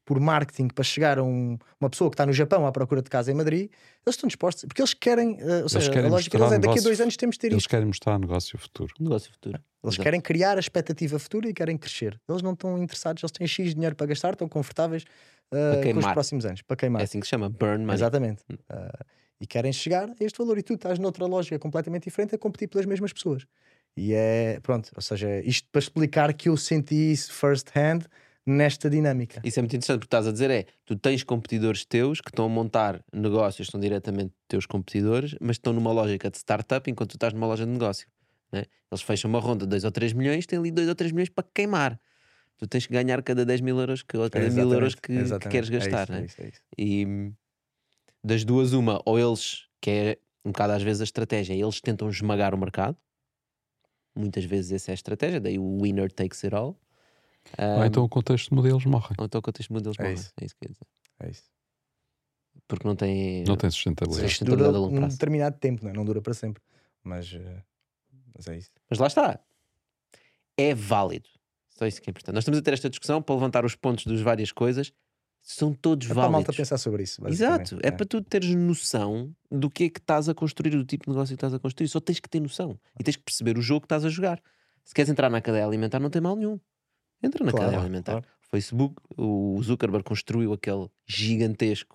por marketing para chegar a uma pessoa que está no Japão à procura de casa em Madrid, eles estão dispostos, porque eles querem, ou seja, a lógica deles é daqui a 2 anos temos de ter Eles isto. querem mostrar negócio futuro. Negócio futuro. Eles Exato. querem criar a expectativa futura e querem crescer. Eles não estão interessados, eles têm X dinheiro para gastar, estão confortáveis com os queimar. próximos anos, para queimar. É assim que se chama, burn money. Exatamente. E querem chegar a este valor e tu estás noutra lógica completamente diferente a competir pelas mesmas pessoas. E é, pronto, ou seja, isto para explicar que eu senti isso first hand nesta dinâmica. Isso é muito interessante, porque estás a dizer tu tens competidores teus que estão a montar negócios, são diretamente teus competidores, mas estão numa lógica de startup enquanto tu estás numa loja de negócio, né? Eles fecham uma ronda de 2 ou 3 milhões, têm ali 2 ou 3 milhões para queimar. Tu tens que ganhar cada 10 mil euros ou cada 1000 euros que queres gastar, né? É isso. E das duas uma, ou eles, que é um bocado às vezes a estratégia, eles tentam esmagar o mercado, muitas vezes essa é a estratégia, daí o winner takes it all. Ou então o contexto de modelos morre. Ou então o contexto de modelos morre. isso. É isso que eu ia dizer. É isso. Porque não tem Sustentabilidade. Isto dura a longo um prazo. determinado tempo, não dura para sempre. Mas é isso. Mas lá está. É válido. Só isso que é importante. Nós estamos a ter esta discussão para levantar os pontos das várias coisas. São todos É para a malta válidos. pensar sobre isso. Exato. É para tu teres noção do que é que estás a construir, do tipo de negócio que estás a construir. Só tens que ter noção. E tens que perceber o jogo que estás a jogar. Se queres entrar na cadeia alimentar, não tem mal nenhum. Entra na cadeia alimentar. Claro. O Facebook, o Zuckerberg construiu aquele gigantesco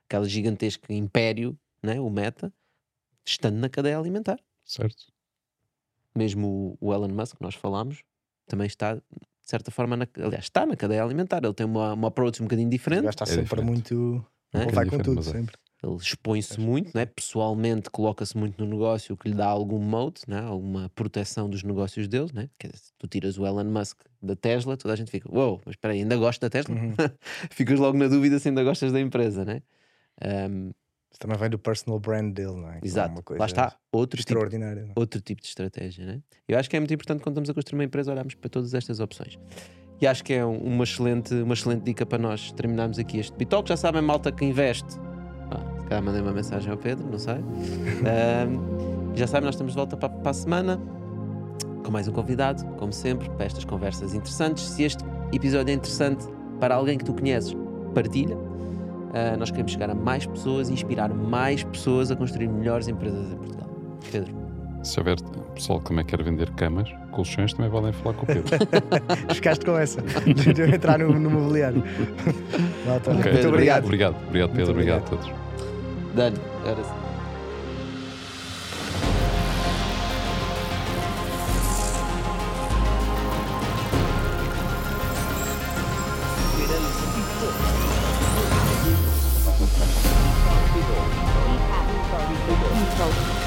império, né? O Meta, estando na cadeia alimentar. Certo? Mesmo o Elon Musk, que nós falámos, também está, de certa forma, aliás, está na cadeia alimentar. Ele tem uma approach um bocadinho diferente. Já está sempre diferente. muito. É? Ele vai com Diferente, tudo, mas é. sempre. Ele expõe-se muito, né? Pessoalmente coloca-se muito no negócio, o que lhe dá algum moat, né? Alguma proteção dos negócios deles. Né? Quer dizer, se tu tiras o Elon Musk da Tesla, toda a gente fica, uou, mas espera aí, ainda gosto da Tesla? Ficas logo na dúvida se ainda gostas da empresa, né? Isso também vem do personal brand dele, não é? Que é Exato, uma coisa lá está, outro extraordinária. Não é? outro tipo de estratégia, né? Eu acho que é muito importante quando estamos a construir uma empresa olharmos para todas estas opções. E acho que é uma excelente dica para nós terminarmos aqui este Bitalk. Já sabem, malta que investe. Se calhar mandei uma mensagem ao Pedro, não sei. Já sabem, nós estamos de volta para a semana com mais um convidado, como sempre, para estas conversas interessantes. Se este episódio é interessante para alguém que tu conheces, partilha. Nós queremos chegar a mais pessoas e inspirar mais pessoas a construir melhores empresas em Portugal. Pedro. Se houver pessoal que também quer vender camas, colchões, também podem falar com o Pedro. Ficaste com essa. De eu entrar no mobiliário. Ok. Muito Pedro, obrigado. Obrigado, Pedro. Muito Obrigado obrigado. a todos. Dani, agora sim. Bitalk.